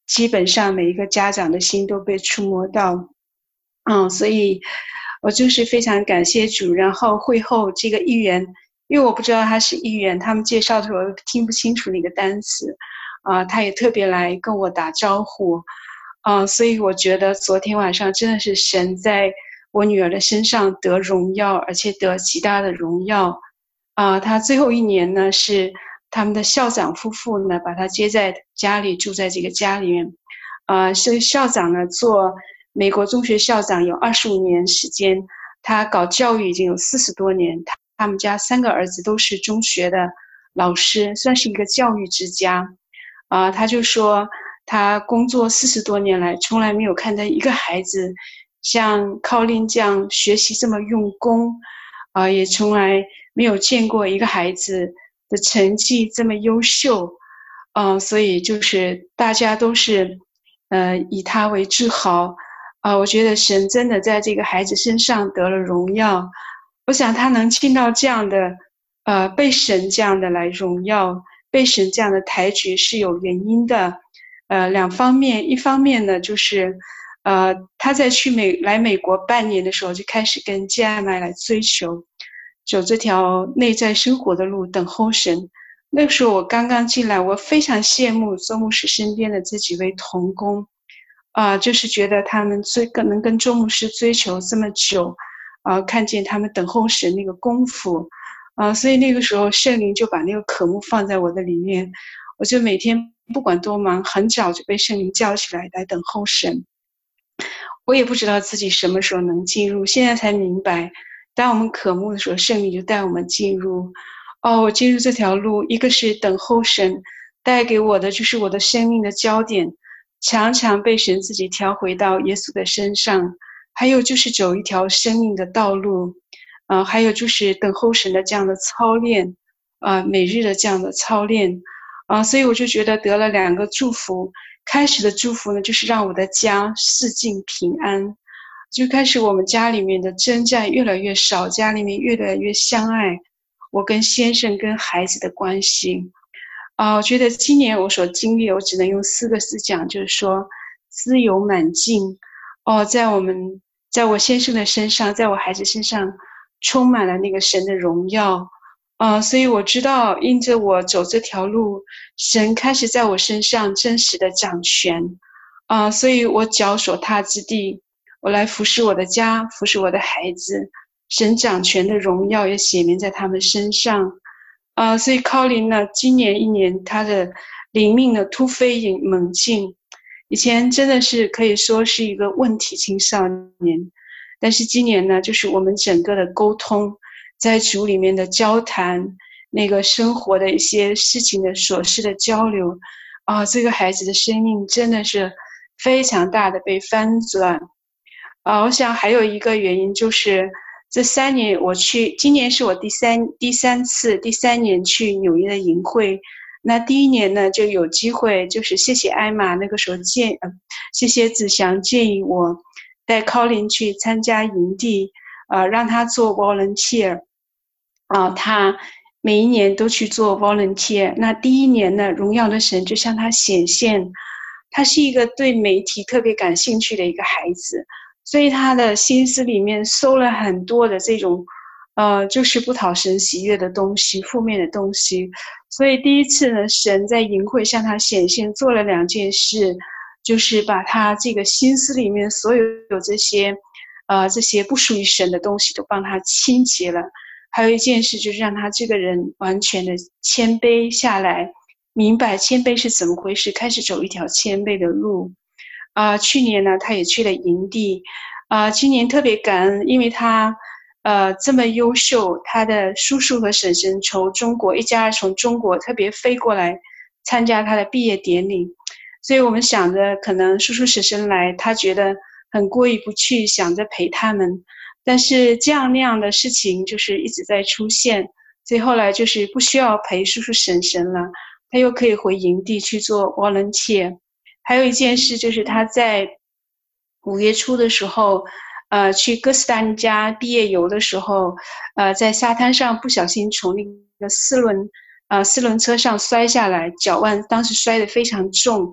基本上每一个家长的心都被触摸到。嗯，所以我就是非常感谢主。然后会后这个议员，因为我不知道他是议员，他们介绍的时候听不清楚那个单词啊、呃，他也特别来跟我打招呼啊、呃，所以我觉得昨天晚上真的是神在我女儿的身上得荣耀，而且得极大的荣耀啊、呃。他最后一年呢是他们的校长夫妇呢把他接在家里，住在这个家里面啊、呃，所以校长呢做美国中学校长有二十五年时间，他搞教育已经有四十多年，他他们家三个儿子都是中学的老师，算是一个教育之家啊、呃。他就说他工作四十多年来从来没有看到一个孩子像Colin这样学习这么用功啊、呃，也从来没有见过一个孩子的成绩这么优秀啊、呃，所以就是大家都是呃以他为自豪啊、呃。我觉得神真的在这个孩子身上得了荣耀，我想他能进到这样的呃被神这样的来荣耀，被神这样的抬举是有原因的。呃，两方面，一方面呢，就是呃，他在去美来美国半年的时候，就开始跟 J M I 来追求，走这条内在生活的路，等候神。那个时候我刚刚进来，我非常羡慕周牧师身边的这几位同工，啊、呃，就是觉得他们追能跟周牧师追求这么久，啊、呃，看见他们等候神那个功夫，啊、呃，所以那个时候圣灵就把那个渴慕放在我的里面，我就每天不管多忙，很早就被圣灵叫起来来等候神。我也不知道自己什么时候能进入，现在才明白，当我们渴慕的时候，圣灵就带我们进入。哦，我进入这条路，一个是等候神带给我的，就是我的生命的焦点常常被神自己调回到耶稣的身上，还有就是走一条生命的道路，呃，还有就是等候神的这样的操练，呃，每日的这样的操练，啊、呃，所以我就觉得得了两个祝福。开始的祝福呢，就是让我的家四境平安，就开始我们家里面的征战越来越少，家里面越来越相爱，我跟先生跟孩子的关系啊、呃，我觉得今年我所经历，我只能用四个字讲，就是说自由满尽哦，在我们在我先生的身上，在我孩子身上充满了那个神的荣耀啊、呃，所以我知道因着我走这条路，神开始在我身上真实的掌权啊、呃，所以我脚所踏之地，我来服侍我的家，服侍我的孩子，神掌权的荣耀也显明在他们身上啊、呃，所以 Colin 呢，今年一年他的灵命的突飞猛进，以前真的是可以说是一个问题青少年，但是今年呢，就是我们整个的沟通，在主里面的交谈，那个生活的一些事情的琐事的交流啊，这个孩子的生命真的是非常大的被翻转啊。我想还有一个原因就是这三年我去，今年是我第三第三次第三年去纽约的营会，那第一年呢就有机会，就是谢谢艾玛那个时候建呃谢谢子祥建议我带 Colin 去参加营地，呃让他做 volunteer 啊、呃，他每一年都去做 volunteer。那第一年呢，荣耀的神就向他显现，他是一个对媒体特别感兴趣的一个孩子，所以他的心思里面收了很多的这种呃，就是不讨神喜悦的东西，负面的东西。所以第一次呢，神在营会向他显现，做了两件事，就是把他这个心思里面所有有这些呃这些不属于神的东西都帮他清洁了。还有一件事就是让他这个人完全的谦卑下来，明白谦卑是怎么回事，开始走一条谦卑的路啊、呃。去年呢他也去了营地啊、呃，今年特别感恩，因为他呃这么优秀，他的叔叔和婶婶从中国一家从中国特别飞过来参加他的毕业典礼，所以我们想着可能叔叔婶婶来，他觉得很过意不去，想着陪他们，但是这样那样的事情就是一直在出现，所以后来就是不需要陪叔叔婶婶了，他又可以回营地去做 volunteer。 还有一件事就是他在五月初的时候呃，去哥斯达黎加毕业游的时候，呃，在沙滩上不小心从那个四轮呃四轮车上摔下来，脚腕当时摔得非常重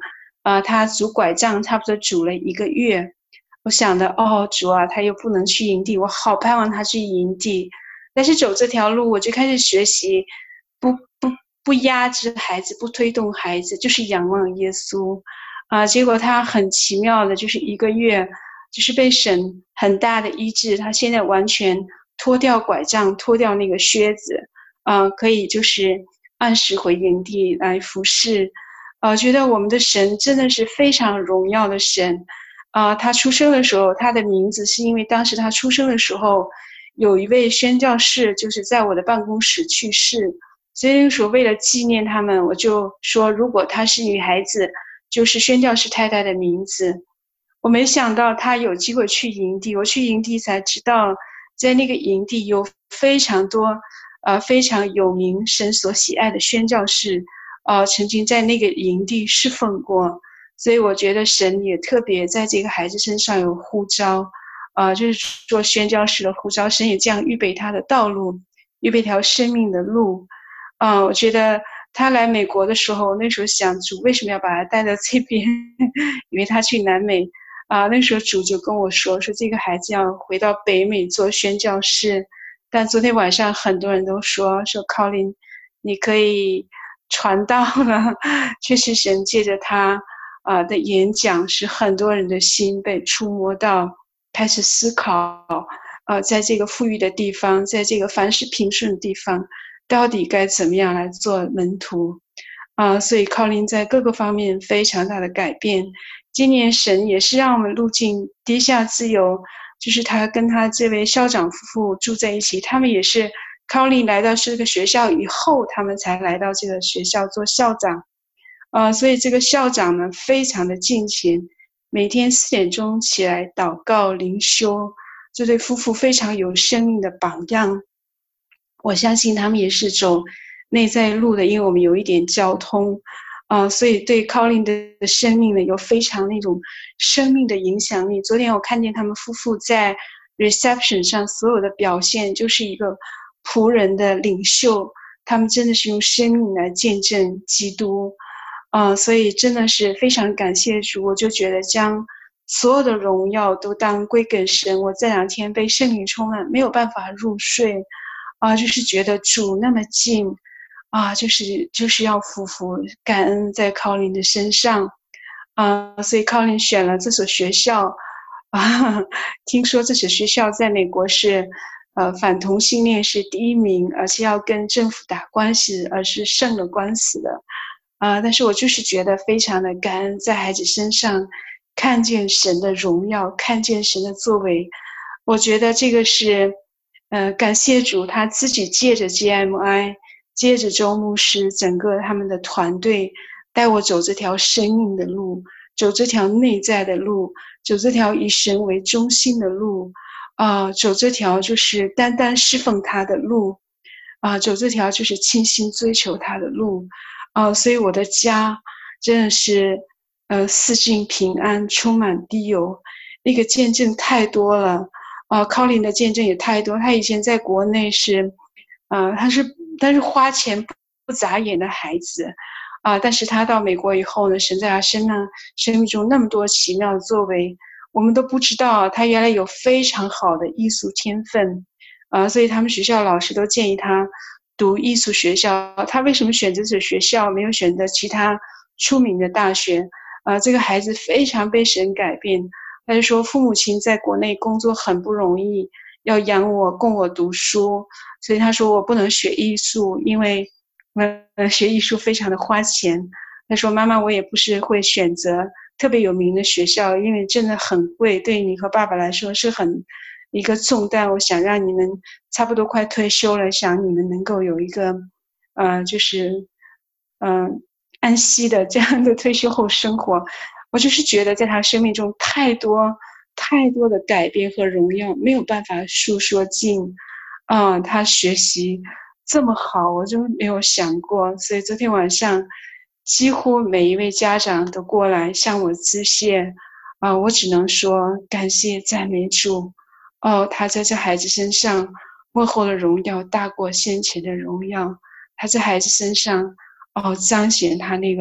啊、呃，他拄拐杖差不多拄了一个月。我想的哦，主啊，他又不能去营地，我好盼望他去营地。但是走这条路，我就开始学习，不不不压制孩子，不推动孩子，就是仰望耶稣啊、呃。结果他很奇妙的，就是一个月，就是被神很大的医治，他现在完全脱掉拐杖，脱掉那个靴子，啊、呃，可以就是按时回营地来服侍。呃，觉得我们的神真的是非常荣耀的神。啊、呃，他出生的时候，他的名字是因为当时他出生的时候，有一位宣教士就是在我的办公室去世，所以那个时候为了纪念他们，我就说如果她是女孩子，就是宣教士太太的名字。我没想到她有机会去营地，我去营地才知道，在那个营地有非常多，呃，非常有名神所喜爱的宣教士，呃，曾经在那个营地侍奉过。所以我觉得神也特别在这个孩子身上有呼召，呃，就是做宣教士的呼召，神也这样预备他的道路，预备条生命的路。呃，我觉得他来美国的时候，那时候想主为什么要把他带到这边，因为他去南美啊、呃，那时候主就跟我说，说这个孩子要回到北美做宣教士。但昨天晚上很多人都说，说 Colin 你可以传道了，确实神借着他啊、呃、的演讲，使很多人的心被触摸到，开始思考，呃，在这个富裕的地方，在这个凡事平顺的地方，到底该怎么样来做门徒啊、呃？所以Colin在各个方面非常大的改变。今年神也是让我们入境低下自由，就是他跟他这位校长夫妇住在一起，他们也是Colin来到这个学校以后，他们才来到这个学校做校长。呃，所以这个校长呢，非常的敬虔，每天四点钟起来祷告灵修，这对夫妇非常有生命的榜样。我相信他们也是走内在路的，因为我们有一点交通，呃，所以对 Colin 的生命呢，有非常那种生命的影响力。昨天我看见他们夫妇在 reception 上所有的表现，就是一个仆人的领袖，他们真的是用生命来见证基督。呃，所以真的是非常感谢主，我就觉得将所有的荣耀都当归给神。我这两天被圣灵充满，没有办法入睡，啊、呃，就是觉得主那么近，啊、呃，就是就是要夫妇感恩在 Colin 的身上，啊、呃，所以 Colin 选了这所学校，啊，听说这所学校在美国是，呃，反同性恋是第一名，而且要跟政府打官司，而是胜了官司的。啊、呃，但是我就是觉得非常的感恩，在孩子身上看见神的荣耀，看见神的作为。我觉得这个是，呃，感谢主，他自己借着 G M I， 借着周牧师，整个他们的团队带我走这条生命的路，走这条内在的路，走这条以神为中心的路，啊、呃，走这条就是单单侍奉他的路，啊、呃，走这条就是倾心追求他的路。呃，所以我的家真的是，呃，四境平安，充满地油，那个见证太多了，呃 Colin 的见证也太多。他以前在国内是，呃，他是他是花钱不不眨眼的孩子，啊、呃，但是他到美国以后呢，神在他身上生命中那么多奇妙的作为，我们都不知道他原来有非常好的艺术天分，啊、呃，所以他们学校老师都建议他读艺术学校。他为什么选择这学校，没有选择其他出名的大学？呃，这个孩子非常被神改变。他就说，父母亲在国内工作很不容易，要养我，供我读书，所以他说我不能学艺术，因为呃学艺术非常的花钱。他说妈妈，我也不是会选择特别有名的学校，因为真的很贵，对你和爸爸来说是很一个重担。我想让你们差不多快退休了，想你们能够有一个呃就是嗯、呃、安息的这样的退休后生活。我就是觉得在他生命中太多太多的改变和荣耀，没有办法述说尽。啊、呃，他学习这么好，我就没有想过。所以昨天晚上几乎每一位家长都过来向我致谢，啊、呃，我只能说感谢赞美主。哦，他在这孩子身上幕后的荣耀大过先前的荣耀，他在孩子身上哦彰显他那个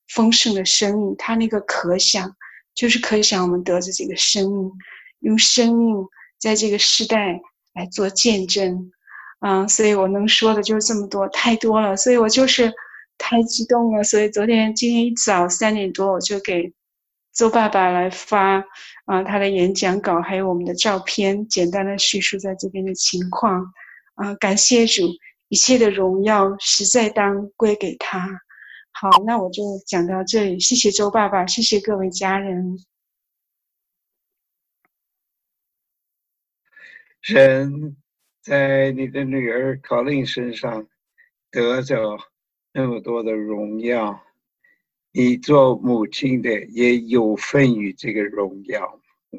丰盛的生命，他那个可想就是可想我们得着这个生命，用生命在这个时代来做见证。嗯，所以我能说的就是这么多，太多了，所以我就是太激动了。所以昨天今天一早三点多我就给周爸爸来发啊、呃、他的演讲稿，还有我们的照片，简单的叙述在这边的情况。啊、呃，感谢主，一切的荣耀实在当归给他。好，那我就讲到这里，谢谢周爸爸，谢谢各位家人。 神在你的女儿考令身上得着那么多的荣耀，你做母亲的也有份于这个荣耀。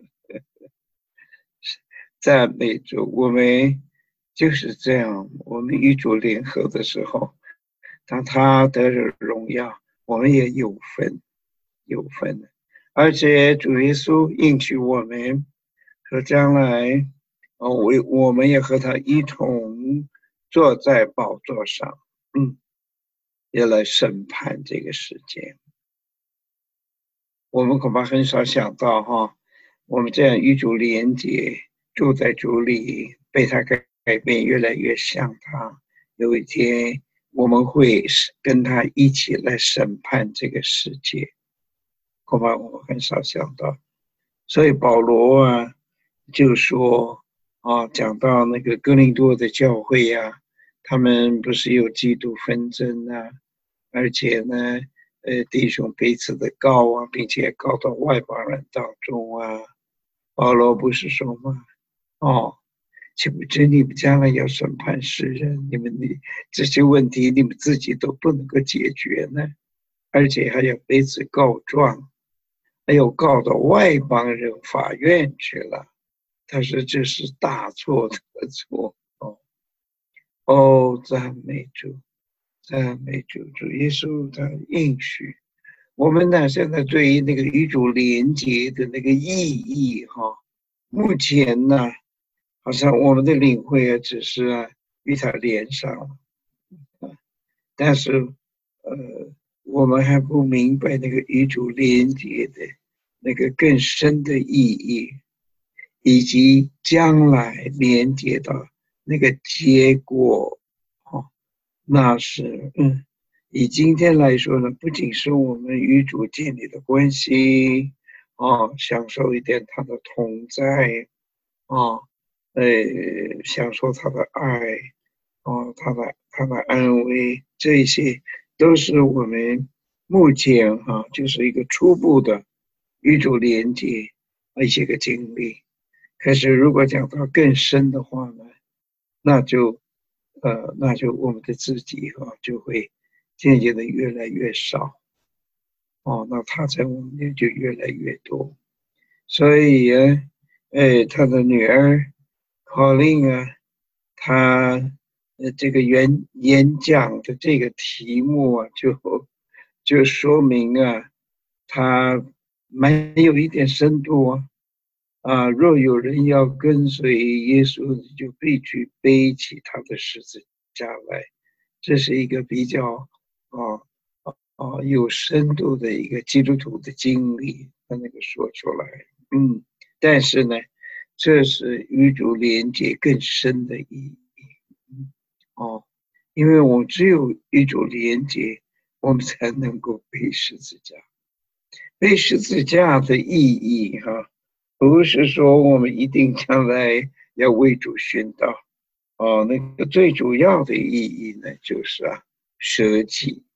赞美主，我们就是这样，我们与主联合的时候，当他得着荣耀，我们也有份，有份的。而且主耶稣应许我们说，将来哦，我我们也和他一同坐在宝座上，嗯，也来审判这个世界。我们恐怕很少想到哈，我们这样与主连结，住在主里，被他改改变，越来越像他。有一天，我们会跟他一起来审判这个世界，恐怕我们很少想到。所以保罗啊，就说啊，讲到那个哥林多的教会呀、啊，他们不是有嫉妒纷争啊，而且呢，呃，弟兄彼此的告啊，并且告到外邦人当中啊。保罗不是说吗？哦，岂不知你们将来要审判世人，你们的这些问题你们自己都不能够解决呢，而且还要彼此告状，还有告到外邦人法院去了。他说这是大错特错哦。哦，赞美主，赞美主，主耶稣他应许我们呢。现在对于那个与主连结的那个意义哈，目前呢，好像我们的领会啊，只是啊与他连上了，但是呃，我们还不明白那个与主连结的那个更深的意义，以及将来连接到那个结果，哦，那是嗯，以今天来说呢，不仅是我们与主建立的关系，哦，享受一点他的同在，哦，呃，享受他的爱，哦，他的他的安慰，这些都是我们目前哈、啊，就是一个初步的与主连接一些个经历。可是如果讲到更深的话呢，那就呃，那就我们的自己哈、啊、就会渐渐的越来越少，哦，那他在我们就越来越多。所以啊，哎，他的女儿Colin啊，他呃这个演演讲的这个题目啊，就就说明啊，他蛮有一点深度啊。啊，若有人要跟随耶稣，就必须背起他的十字架来。这是一个比较啊啊有深度的一个基督徒的经历，他那个说出来，嗯，但是呢，这是与主连接更深的意义，嗯，哦，因为我们只有与主连接，我们才能够背十字架。背十字架的意义，哈。不是说我们一定将来要为主殉道，哦，那个最主要的意义呢，就是啊，舍己，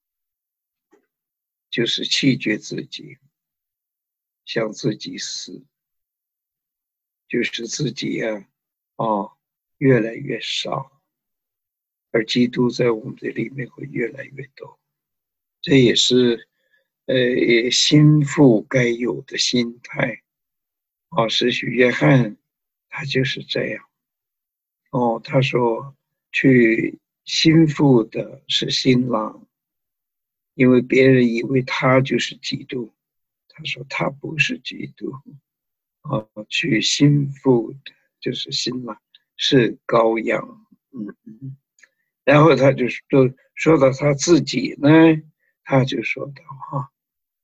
就是弃绝自己，向自己死，就是自己啊，哦，越来越少，而基督在我们的里面会越来越多，这也是呃心腹该有的心态。哦，使徒约翰他就是这样。哦，他说去心腹的是新郎，因为别人以为他就是基督，他说他不是基督。哦，去心腹的就是新郎，是羔羊。嗯嗯。然后他就说说到他自己呢，他就说到哈，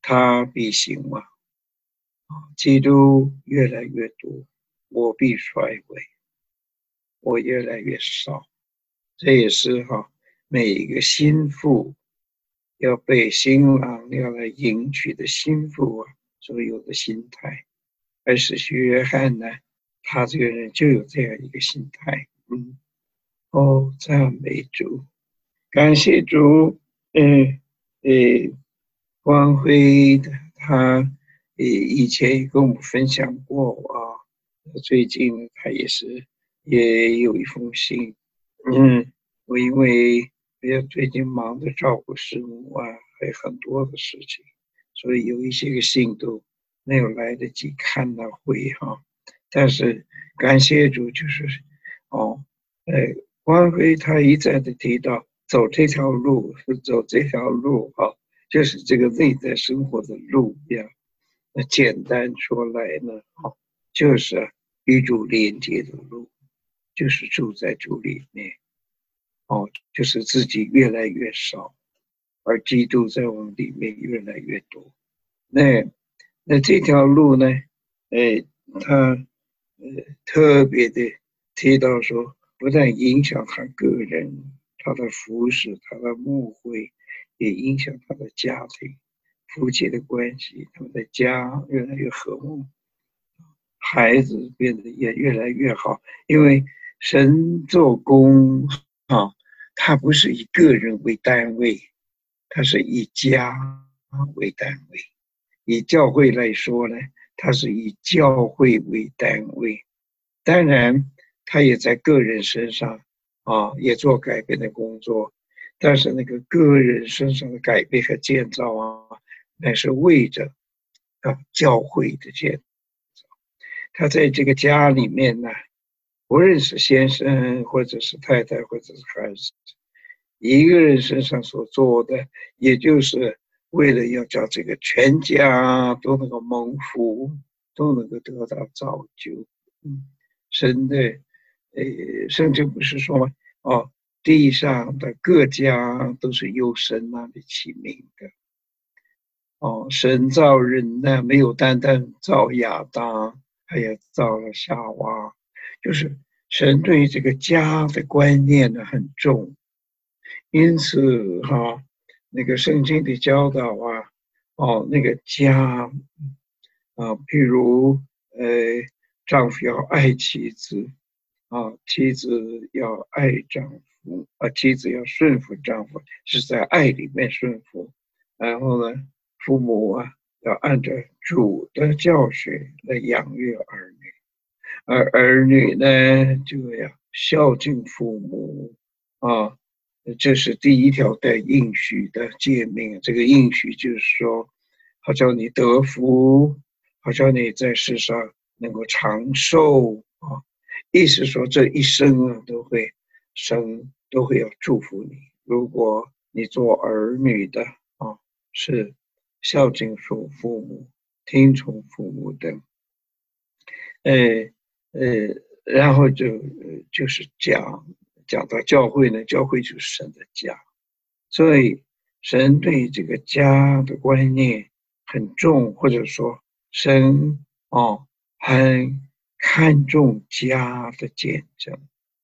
他必兴旺，基督越来越多，我必衰微，我越来越少。这也是哈每一个心腹要被新郎要来迎娶的心腹啊所有的心态。而使徒约翰呢，他这个人就有这样一个心态。嗯，哦，赞美主，感谢主。嗯，呃，光辉的他，呃，以前也跟我们分享过啊。最近他也是也有一封信。嗯，我因为最近忙着照顾师母啊，还有很多的事情，所以有一些个信都没有来得及看到会哈。但是感谢主，就是哦，呃，光辉他一再的提到走这条路是走这条路啊，就是这个内在生活的路呀。那简单说来呢，哦，就是与主连接的路，就是住在主里面，哦，就是自己越来越少，而基督在我们里面越来越多。那那这条路呢，哎，他呃特别的提到说，不但影响他个人，他的服饰，他的牧会，也影响他的家庭，夫妻的关系，他们的家越来越和睦，孩子变得也越来越好。因为神做工啊，他不是以个人为单位，他是以家为单位。以教会来说呢，它是以教会为单位，当然他也在个人身上啊也做改变的工作，但是那个个人身上的改变和建造啊，乃是为着啊教会的建造。他在这个家里面呢，不论是先生或者是太太或者是孩子，一个人身上所做的，也就是为了要叫这个全家都能够蒙福，都能够得到造就。嗯，神的，呃，圣经不是说吗？哦，地上的各家都是由神那里起名的。哦，神造人呢，没有单单造亚当，还有造了夏娃，就是神对这个家的观念呢很重。因此哈，那个圣经的教导啊，哦，那个家啊，譬如呃，丈夫要爱妻子啊，妻子要爱丈夫啊，妻子要顺服丈夫，是在爱里面顺服。然后呢，父母啊要按照主的教训来养育儿女，而儿女呢就要孝敬父母啊。这是第一条带应许的诫命，这个应许就是说，好叫你得福，好叫你在世上能够长寿啊。意思说这一生啊都会生都会要祝福你。如果你做儿女的啊，是孝敬父父母，听从父母的，呃呃，然后就就是讲。讲到教会呢，教会就是神的家，所以神对这个家的观念很重，或者说神哦很看重家的见证。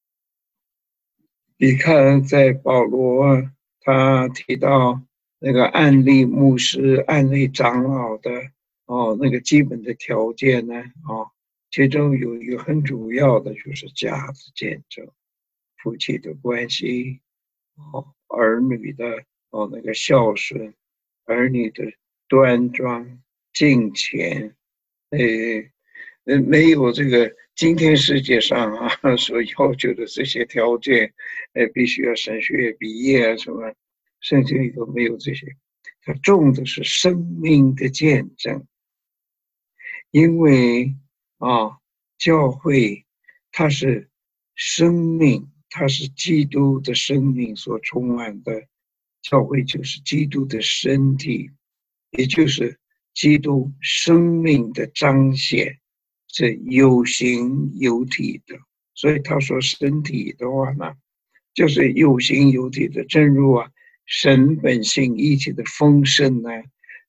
你看，在保罗他提到那个按立牧师、按立长老的哦那个基本的条件呢，哦，其中有一个很主要的就是家的见证。夫妻的关系，哦，儿女的哦那个孝顺，儿女的端庄敬虔，呃呃，没有这个今天世界上啊所要求的这些条件，呃，必须要神学毕业啊什么，圣经里头没有这些，它重的是生命的见证，因为啊，教会它是生命。它是基督的生命所充满的，教会就是基督的身体，也就是基督生命的彰显，是有形有体的。所以他说身体的话呢，就是有形有体的。正如啊，神本性一体的丰盛呢，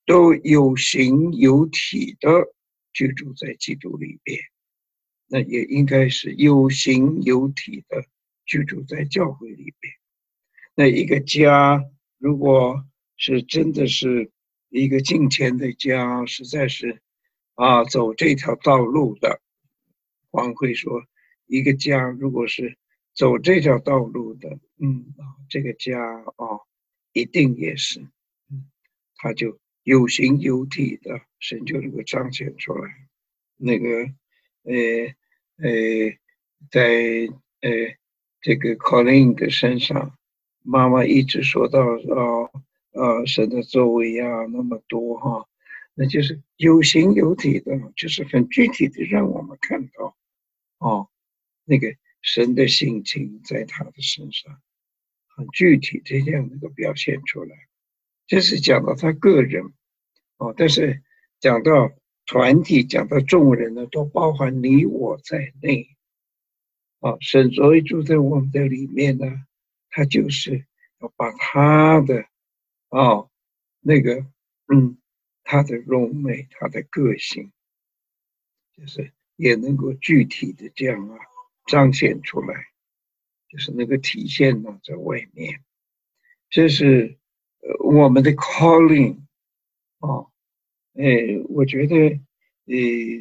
都有形有体的居住在基督里边，那也应该是有形有体的居住在教会里边。那一个家如果是真的是一个敬虔的家，实在是啊走这条道路的，黄会说一个家如果是走这条道路的，嗯，这个家啊一定也是，嗯，他就有形有体的，神就能够彰显出来。那个呃呃在呃这个 Colin 的身上，妈妈一直说到哦呃神的作为啊那么多哈，那就是有形有体的，就是很具体的让我们看到哦那个神的性情在他的身上很具体的这样能够表现出来。这是讲到他个人哦，但是讲到团体，讲到众人呢，都包含你我在内。啊，神所谓住在我们的里面呢，他就是要把他的哦那个嗯他的荣美，他的个性，就是也能够具体的这样啊彰显出来，就是那个体现呢在外面。这是呃我们的 calling 啊，哎，我觉得呃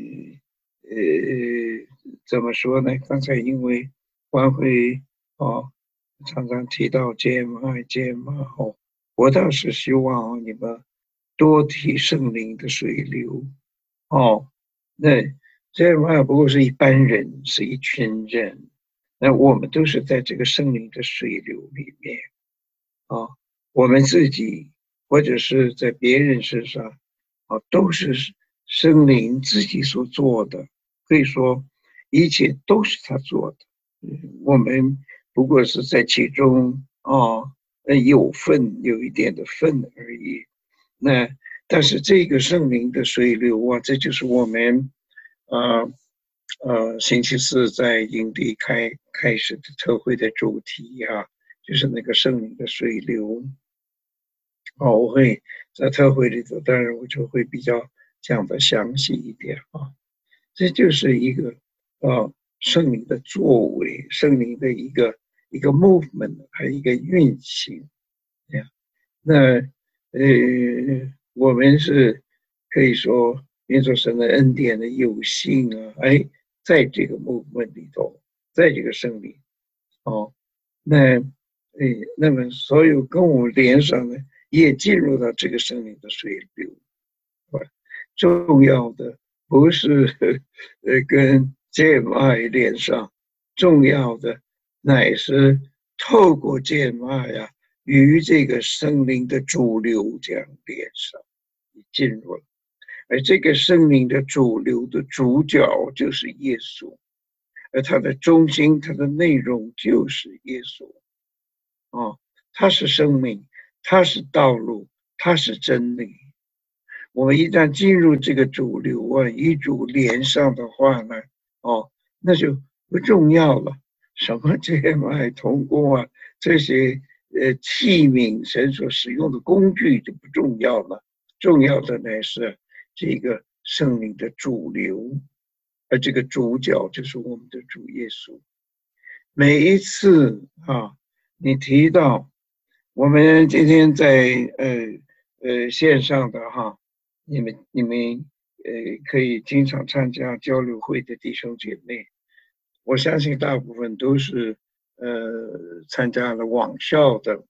呃怎么说呢？刚才因为关会哦常常提到 J M I J M I 哦，我倒是希望你们多提圣灵的水流哦。那 J M I 不过是一般人，是一群人，那我们都是在这个圣灵的水流里面啊，我们自己或者是在别人身上啊，都是圣灵自己所做的，可以说一切都是他做的，我们不过是在其中啊有份有一点的份而已。那但是这个圣灵的水流啊，这就是我们呃呃星期四在营地开开始的特会的主题啊，就是那个圣灵的水流。哦，我会在特会里头，当然我就会比较讲的详细一点啊。这就是一个呃圣灵的作为，圣灵的一个一个 movement， 还有一个运行。那呃，我们是可以说，耶稣神的恩典的有幸啊，哎，在这个 movement 里头，在这个圣灵哦，那呃，那么所有跟我们连上的。也进入到这个圣灵的水流，重要的不是呃跟 J M I 连上，重要的乃是透过 J M I 啊，与这个圣灵的主流这样连上，进入了。而这个圣灵的主流的主角就是耶稣，而它的中心，它的内容就是耶稣，哦，他是生命。它是道路，它是真理。我们一旦进入这个主流啊，与主连上的话呢，哦，那就不重要了。什么 J M I 同工啊，这些呃器皿，神所使用的工具就不重要了。重要的呢是这个圣灵的主流，而这个主角就是我们的主耶稣。每一次啊，你提到。我们今天在呃呃线上的哈，你们你们呃可以经常参加交流会的弟兄姐妹，我相信大部分都是呃参加了网校的。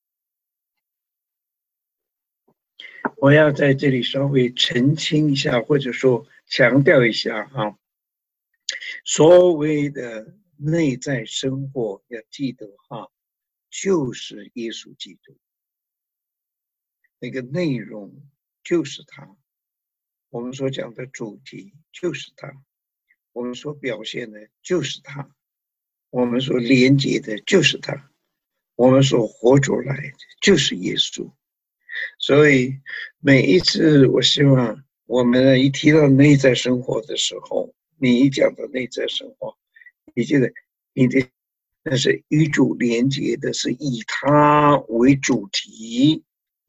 我要在这里稍微澄清一下，或者说强调一下哈，所谓的内在生活要记得哈。就是耶稣基督，那个内容就是他，我们所讲的主题就是他，我们所表现的就是他，我们所连接的就是他，我们所活出来的就是耶稣。所以每一次我希望我们一提到内在生活的时候，你一讲到内在生活，你记得你的但是与主连接的是以他为主题，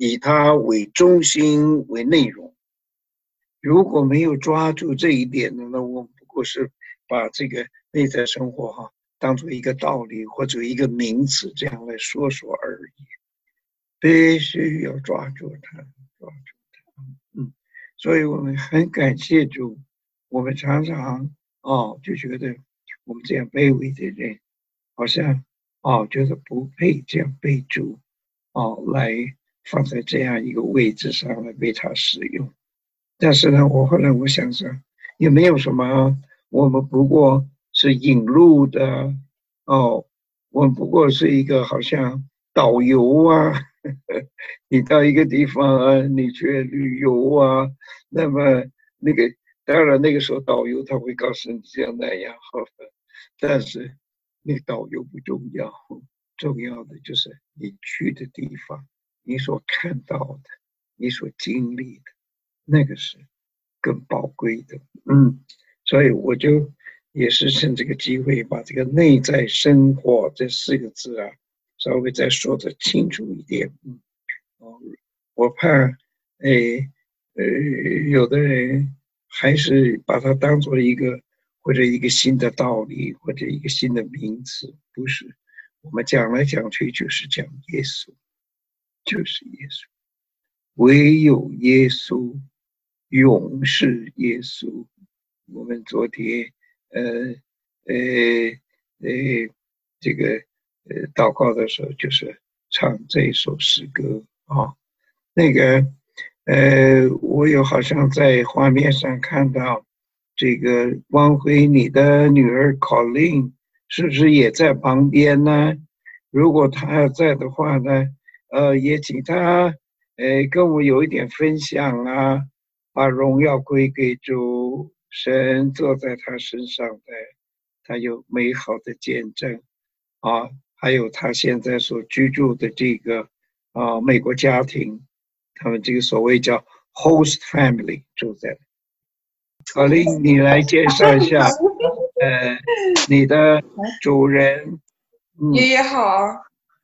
以它为中心为内容。如果没有抓住这一点呢，那我们不过是把这个内在生活哈、啊、当做一个道理或者一个名词这样来说说而已。必须要抓住它，抓住它。嗯，所以我们很感谢主。我们常常哦就觉得我们这样卑微的人，好像哦觉得不配这样被主哦来放在这样一个位置上来被他使用。但是呢，我后来我想想，也没有什么，我们不过是引路的哦，我们不过是一个好像导游啊，你到一个地方啊，你去旅游啊，那么那个当然那个时候导游他会告诉你这样那样好的，但是那个导游不重要，重要的就是你去的地方，你所看到的，你所经历的。那个是更宝贵的。嗯，所以我就也是趁这个机会把这个内在生活这四个字啊稍微再说得清楚一点。嗯，哦，我怕诶呃有的人还是把它当做一个或者一个新的道理或者一个新的名词，不是，我们讲来讲去就是讲耶稣，就是耶稣，唯有耶稣，永是耶稣。我们昨天呃呃呃这个呃祷告的时候，就是唱这首诗歌啊。那个呃，我有好像在画面上看到这个光辉，你的女儿 Colin 是不是也在旁边呢？如果她在的话呢，呃，也请她呃跟我有一点分享啊，把荣耀归给主，神坐在她身上的，她有美好的见证啊，还有她现在所居住的这个啊美国家庭。他们这个所谓叫 host family 住在。考令，你来介绍一下，呃，你的主人。 嗯、爷爷好。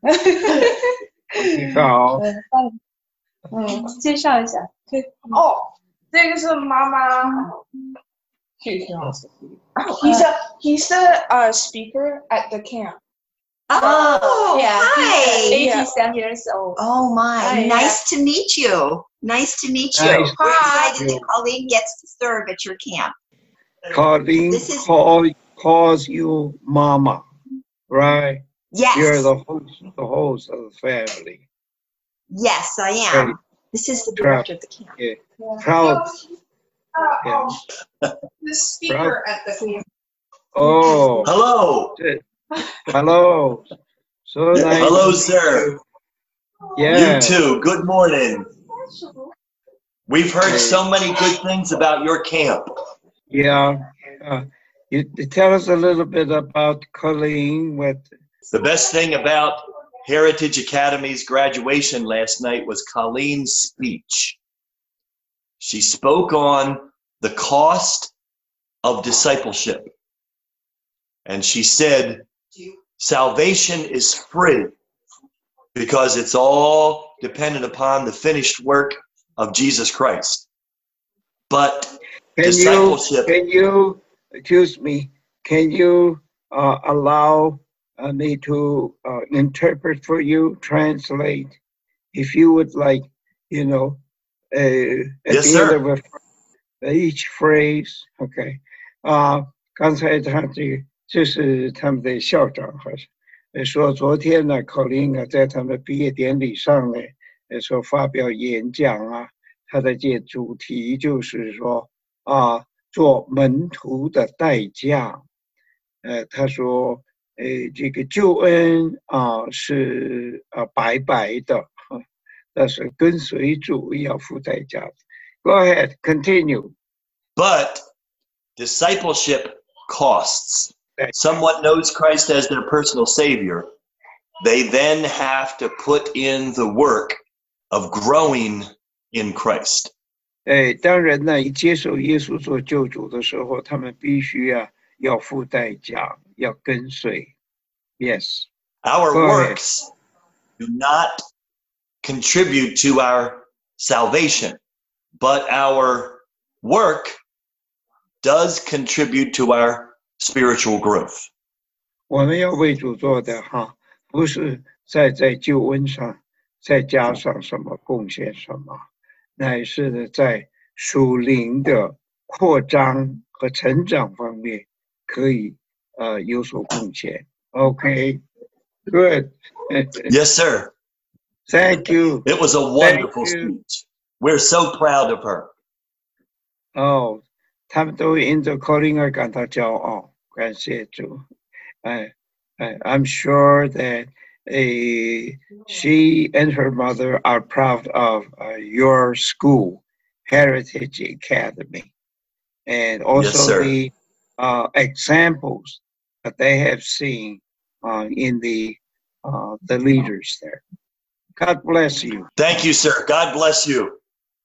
你好。 嗯，介绍一下。 对，哦，这个是妈妈。He's a he's a uh, speaker at the camp. Oh, yeah, hi. eighty-seven years old. Oh my, Hi, nice yeah. to meet you. Nice to meet you. Nice We're hi. excited that Colleen gets to serve at your camp. Colleen this is, call, calls you mama, right? Yes. You're the host, the host of the family. Yes, I am. Right. This is the director of the camp. Yeah. Proud. Uh, yeah. The speaker Proud. at the camp. Oh. Hello. Hello. So nice. Hello, sir. Yeah. You too. Good morning. We've heard so many good things about your camp. Yeah. Uh, you, tell us a little bit about Colleen. What the best thing about Heritage Academy's graduation last night was Colleen's speech. She spoke on the cost of discipleship. And she said, salvation is free because it's all dependent upon the finished work of Jesus Christ. But can discipleship... You, can you, excuse me, can you uh, allow uh, me to uh, interpret for you, translate, if you would like, you know, uh, at yes, the sir. end of a, each phrase, okay. Uh, 刚才他这个这是他们的校长好像说，昨天呢，口令啊，在他们毕业典礼上呢，说发表演讲啊，他的这主题就是说啊，做门徒的代价。呃，他说，呃，这个救恩啊是啊白白的，但是跟随主要付代价的。Go ahead, continue. But discipleship costs. Someone knows Christ as their personal savior. They then have to put in the work of growing in Christ. 哎，当然呢，接受耶稣做救主的时候，他们必须啊要付代价，要跟随。Yes. Our works do not contribute to our salvation, but our work does contribute to our spiritual growth. 我们要为主做的哈，不是在在救恩上再加上什么贡献什么，乃是呢在属灵的扩张和成长方面可以呃有所贡献。Okay, good. Yes, sir. Thank you. It was a wonderful speech. We're so proud of her. 哦，他们都因着 Colleen 而感到骄傲，感谢主。I, I, I'm sure that uh, she and her mother are proud of uh, your school, Heritage Academy, and also yes, the uh, examples that they have seen uh, in the uh, the leaders there. God bless you. Thank you, sir. God bless you.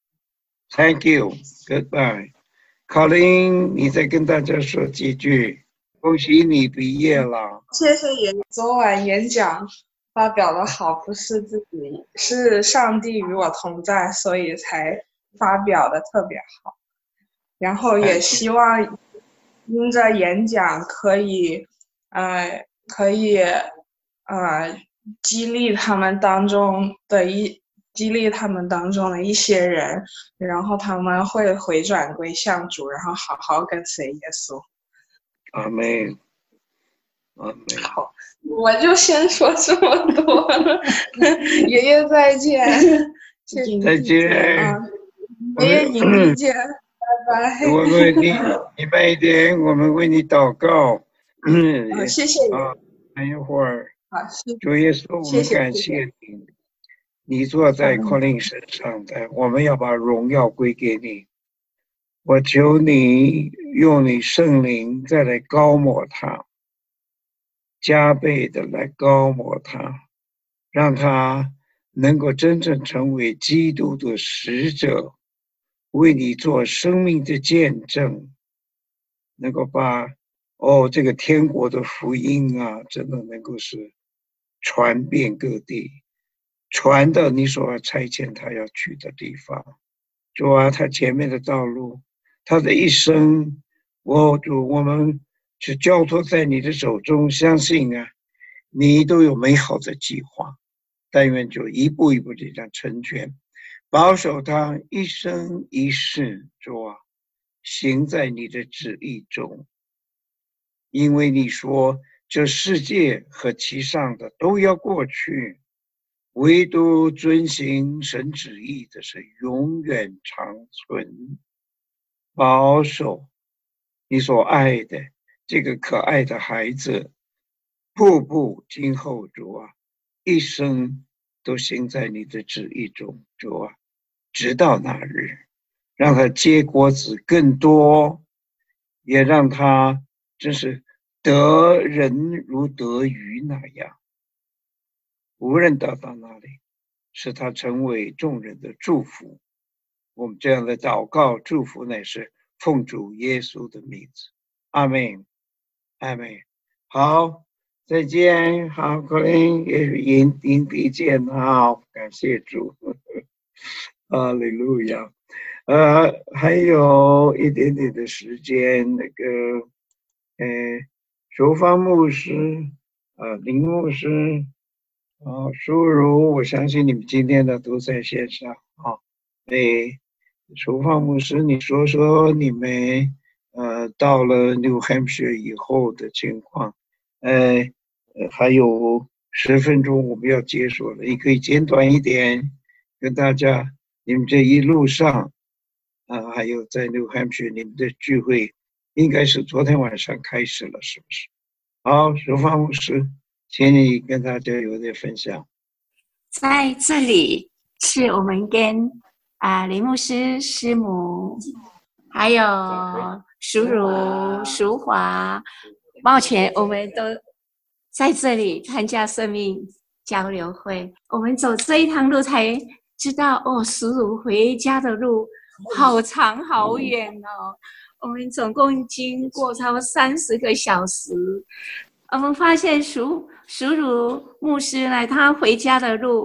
Thank you. Goodbye. Colleen, 你再跟大家说几句。恭喜你毕业了。 谢谢演昨晚演讲发表的好，不是自己，是上帝与我同在，所以才发表的特别好。然后也希望因着演讲可以，呃，可以，呃，激励他们当中的一激励他们当中的一些人，然后他们会回转归向主，然后好好跟随耶稣。 阿门，阿门。 好，我就先说这么多了。爷爷再见， 再见。 啊，爷爷引力见，拜拜。 我为你，你慢一点，我们为你祷告。 嗯，啊，谢谢你。 啊，等一会儿。 好， 主耶稣，我们感谢你，你坐在Colleen身上的，我们要把荣耀归给你。我求你用你圣灵再来高抹他，加倍的来高抹他，让他能够真正成为基督的使者，为你做生命的见证，能够把哦这个天国的福音啊，真的能够是传遍各地，传到你所差遣他要去的地方。主啊，他前面的道路，他的一生，我主，我们是交托在你的手中，相信啊，你都有美好的计划，但愿就一步一步地这样成全，保守他一生一世，主啊，行在你的旨意中，因为你说这世界和其上的都要过去，唯独遵行神旨意的是永远长存。保守你所爱的这个可爱的孩子，步步今后，主啊，一生都行在你的旨意中，主啊，直到那日，让他结果子更多，也让他真是得人如得鱼那样，无论到到哪里，使他成为众人的祝福。我们这样的祷告祝福乃是奉主耶稣的名字，阿们，阿们。好，再见。好，Colleen也是营营地见，好，感谢主，哈利路亚。呃，还有一点点的时间，那个，呃，守方牧师，呃，林牧师，啊，淑如，我相信你们今天的都在线上啊，诶。守方牧师，你说说你们呃到了 New Hampshire 以后的情况，呃，还有十分钟我们要结束了，你可以简短一点跟大家，你们这一路上啊、呃，还有在 New Hampshire 你们的聚会，应该是昨天晚上开始了，是不是？好，守方牧师，请你跟大家有点分享。 在这里是我们跟啊，林牧师、师母，还有淑如、淑华，抱歉，我们都在这里参加生命交流会。我们走这一趟路才知道，哦，淑如回家的路好长好远哦。我们总共经过超过三十个小时。我们发现淑淑如牧师呢，他回家的路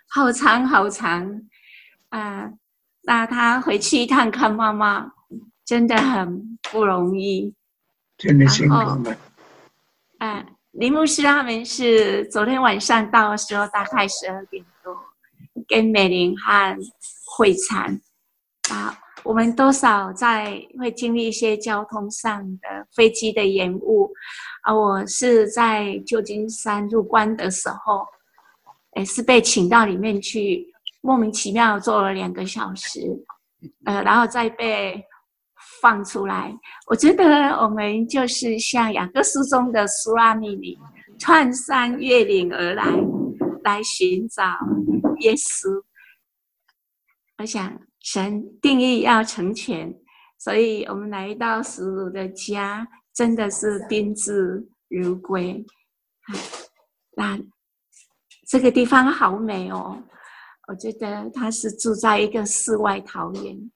好长好长啊、呃！那他回去一趟看妈妈，真的很不容易， 真的辛苦了。 啊，林牧师他们是昨天晚上到的时候大概十二点多，跟美玲和会餐啊，我们多少在会经历一些交通上的飞机的延误啊。我是在旧金山入关的时候，也是被请到里面去，莫名其妙坐了两个小时，呃，然后再被放出来。我觉得我们就是像雅各书中的苏拉米尼，穿山越岭而来，来寻找耶稣。我想神定义要成全，所以我们来到属主的家，真的是宾至如归。那这个地方好美哦，我觉得他是住在一个世外桃源。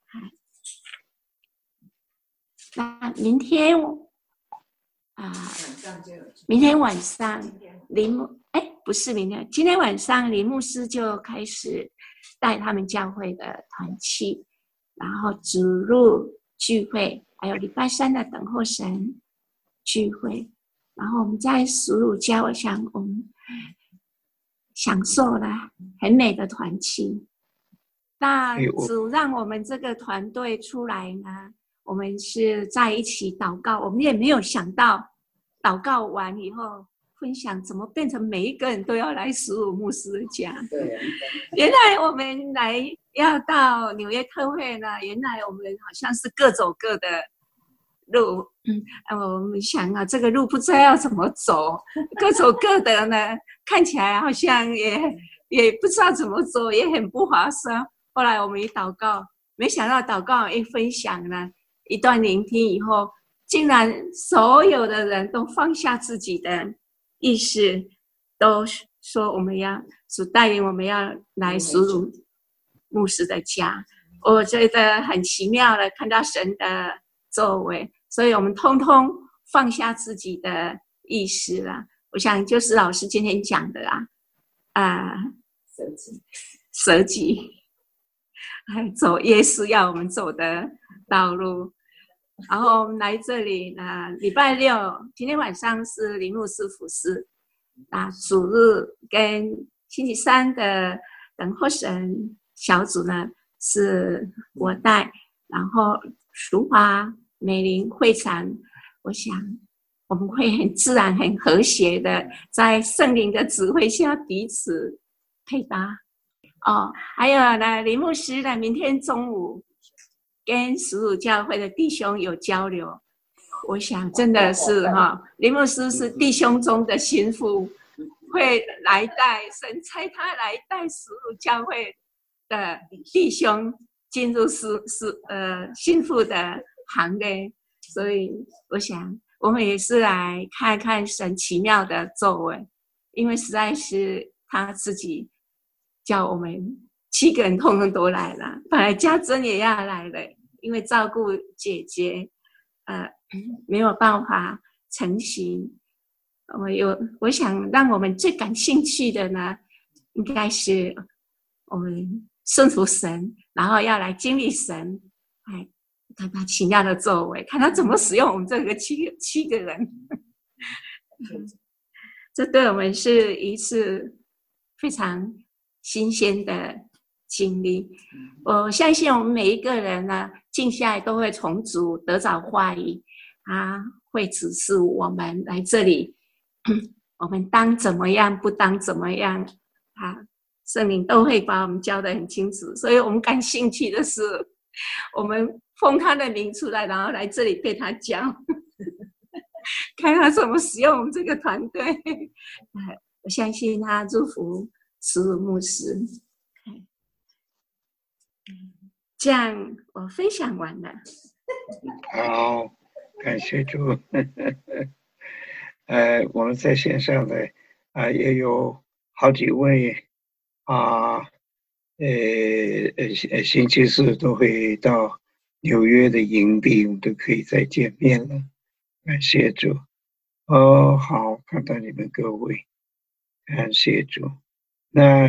那明天啊、呃，明天晚上林牧哎，不是明天，今天晚上林牧师就开始带他们教会的团契，然后主日聚会，还有礼拜三的等候神聚会，然后我们在属乳家，我想我们享受了很美的团契。那主让我们这个团队出来呢，我们是在一起祷告，我们也没有想到祷告完以后分享怎么变成每一个人都要来属乳牧师的家。对，原来我们来要到纽约特会呢，原来我们好像是各走各的路，嗯，我们想啊，这个路不知道要怎么走，各走各的呢，看起来好像也也不知道怎么走，也很不划算。后来我们一祷告，没想到祷告一分享呢，一段聆听以后，竟然所有的人都放下自己的意识，都说我们要主带领我们要来属乳牧师的家。我觉得很奇妙的看到神的作为，所以我们通通放下自己的意识了。我想就是老师今天讲的啦，啊、呃，舍己，舍己，走耶稣要我们走的道路。然后我们来这里呢，礼拜六今天晚上是林牧师服事，啊，主日跟星期三的等候神小组呢是我带，然后淑华、美玲、会长，我想我们会很自然、很和谐的在圣灵的指挥下彼此配搭。哦，还有呢，林牧师呢，明天中午跟属乳教会的弟兄有交流，我想真的是哈，林牧师是弟兄中的心腹，会来带神差他来带属乳教会的弟兄进入是是呃心腹的行列，所以我想我们也是来看看神奇妙的作为，因为实在是他自己叫我们七个人通通都来了，本来家珍也要来了，因为照顾姐姐，呃，没有办法成行。我有，我想让我们最感兴趣的呢，应该是我们顺服神，然后要来经历神，哎，看他奇妙的作为，看他怎么使用我们这个七个七个人。这对我们是一次非常新鲜的经历。我相信我们每一个人呢，静下来都会从主得着话语，他会指示我们来这里，我们当怎么样，不当怎么样，啊，圣灵都会把我们教得很清楚。所以我们感兴趣的是，我们奉他的名出来，然后来这里被他教，看他怎么使用我们这个团队。我相信他祝福属乳牧师。这样我分享完了。 好，感谢主。呃，我们在线上的啊、呃、也有好几位啊，呃呃星期四都会到纽约的营地，我们都可以再见面了。感谢主。哦，好，看到你们各位，感谢主。那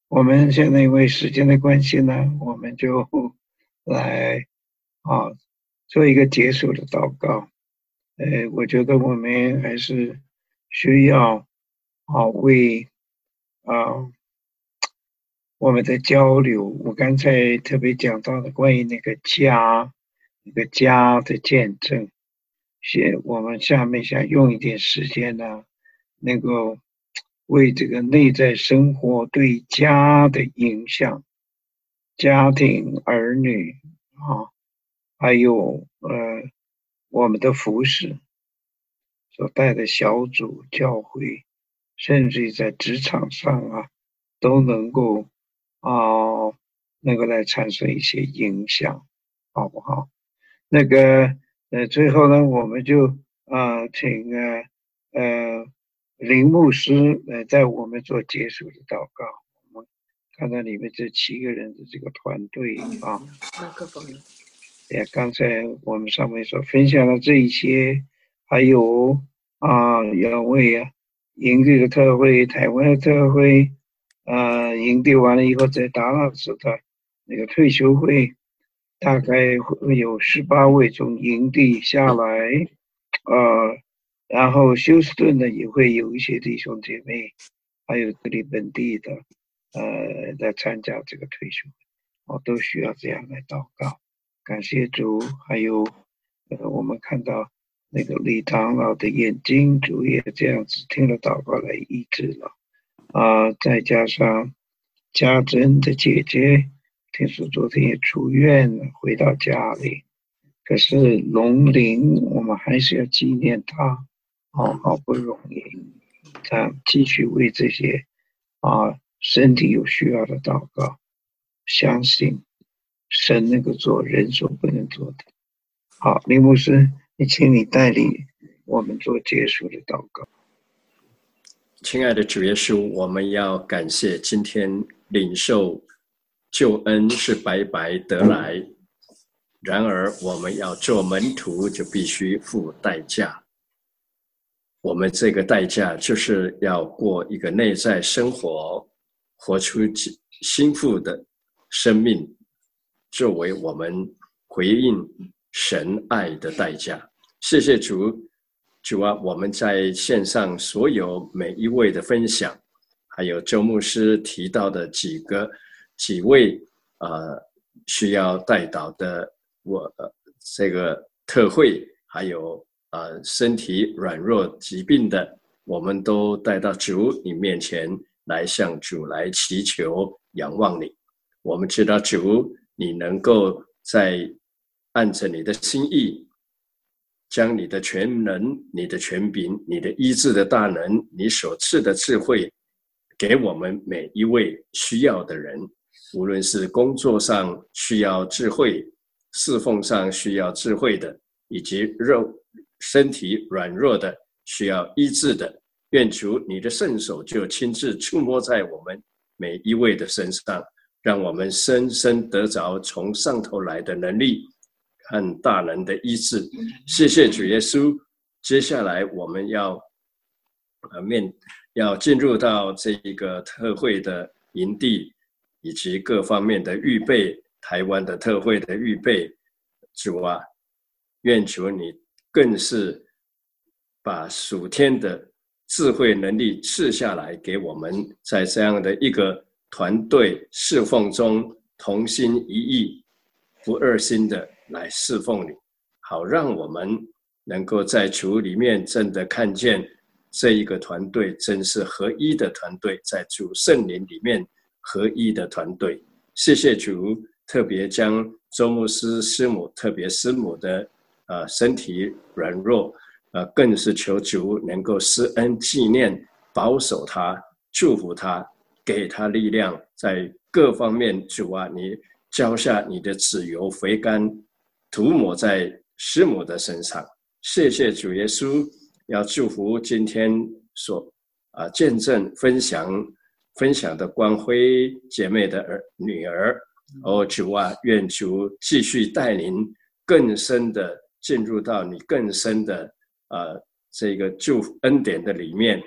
我们现在因为时间的关系呢，我们就来啊做一个结束的祷告。呃，我觉得我们还是需要啊为啊我们的交流，我刚才特别讲到的关于那个家，那个家的见证，是我们下面想用一点时间呢，能够为这个内在生活对家的影响，家庭、儿女啊，还有呃我们的服侍所带的小组、教会，甚至于在职场上啊，都能够啊、呃，能够来产生一些影响，好不好？那个呃，最后呢，我们就啊、呃，请呃呃林牧师呃，在我们做结束的祷告。我们看到你们这七个人的这个团队啊，麦克风。也刚才我们上面所分享的这一些，还有啊，要为啊营这个特会，台湾的特会。呃，营地完了以后，在达拉斯的那个退休会，大概会有十八位从营地下来，呃，然后休斯顿呢也会有一些弟兄姐妹，还有这里本地的，呃，来参加这个退休会，哦，都需要这样来祷告，感谢主，还有，呃，我们看到那个李长老的眼睛，主也这样子听了祷告来医治了。啊、呃，再加上家珍的姐姐，听说昨天也出院了，回到家里。可是龙陵，我们还是要纪念他，哦，好不容易，他继续为这些啊、呃、身体有需要的祷告，相信神能够做人所不能做的。好，林牧师，你请你带领我们做结束的祷告。 亲爱的主耶稣，我们要感谢今天领受救恩是白白得来，然而我们要做门徒就必须付代价。我们这个代价就是要过一个内在生活，活出心腹的生命，作为我们回应神爱的代价。谢谢主。主啊，我们在线上所有每一位的分享，还有周牧师提到的几个几位呃需要代祷的我、呃、这个特会，还有呃身体软弱疾病的，我们都带到主你面前来向主来祈求仰望你。我们知道主你能够在按着你的心意，将你的全能、你的权柄、你的医治的大能、你所赐的智慧，给我们每一位需要的人，无论是工作上需要智慧、侍奉上需要智慧的，以及肉身体软弱的需要医治的，愿主你的圣手就亲自触摸在我们每一位的身上，让我们深深得着从上头来的能力和大能的医治。谢谢主耶稣。接下来我们要呃面要进入到这个特会的营地，以及各方面的预备，台湾的特会的预备。主啊，愿主你更是把属天的智慧能力赐下来给我们，在这样的一个团队侍奉中同心一意，不二心的来侍奉你，好让我们能够在主里面真的看见这一个团队真是合一的团队，在主圣灵里面合一的团队。谢谢主，特别将周牧师师母，特别师母的呃身体软弱，呃更是求主能够施恩纪念，保守他，祝福他，给他力量，在各方面。主啊，你浇下你的脂油肥甘，涂抹在师母的身上。谢谢主耶稣，要祝福今天所啊、呃、见证分享分享的光辉姐妹的儿女儿。哦，主啊，愿主继续带领更深的进入到你更深的呃这个祝恩典的里面，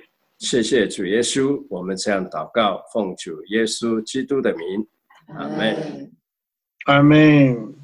谢谢主耶稣，我们这样祷告，奉主耶稣基督的名，阿们。 阿们。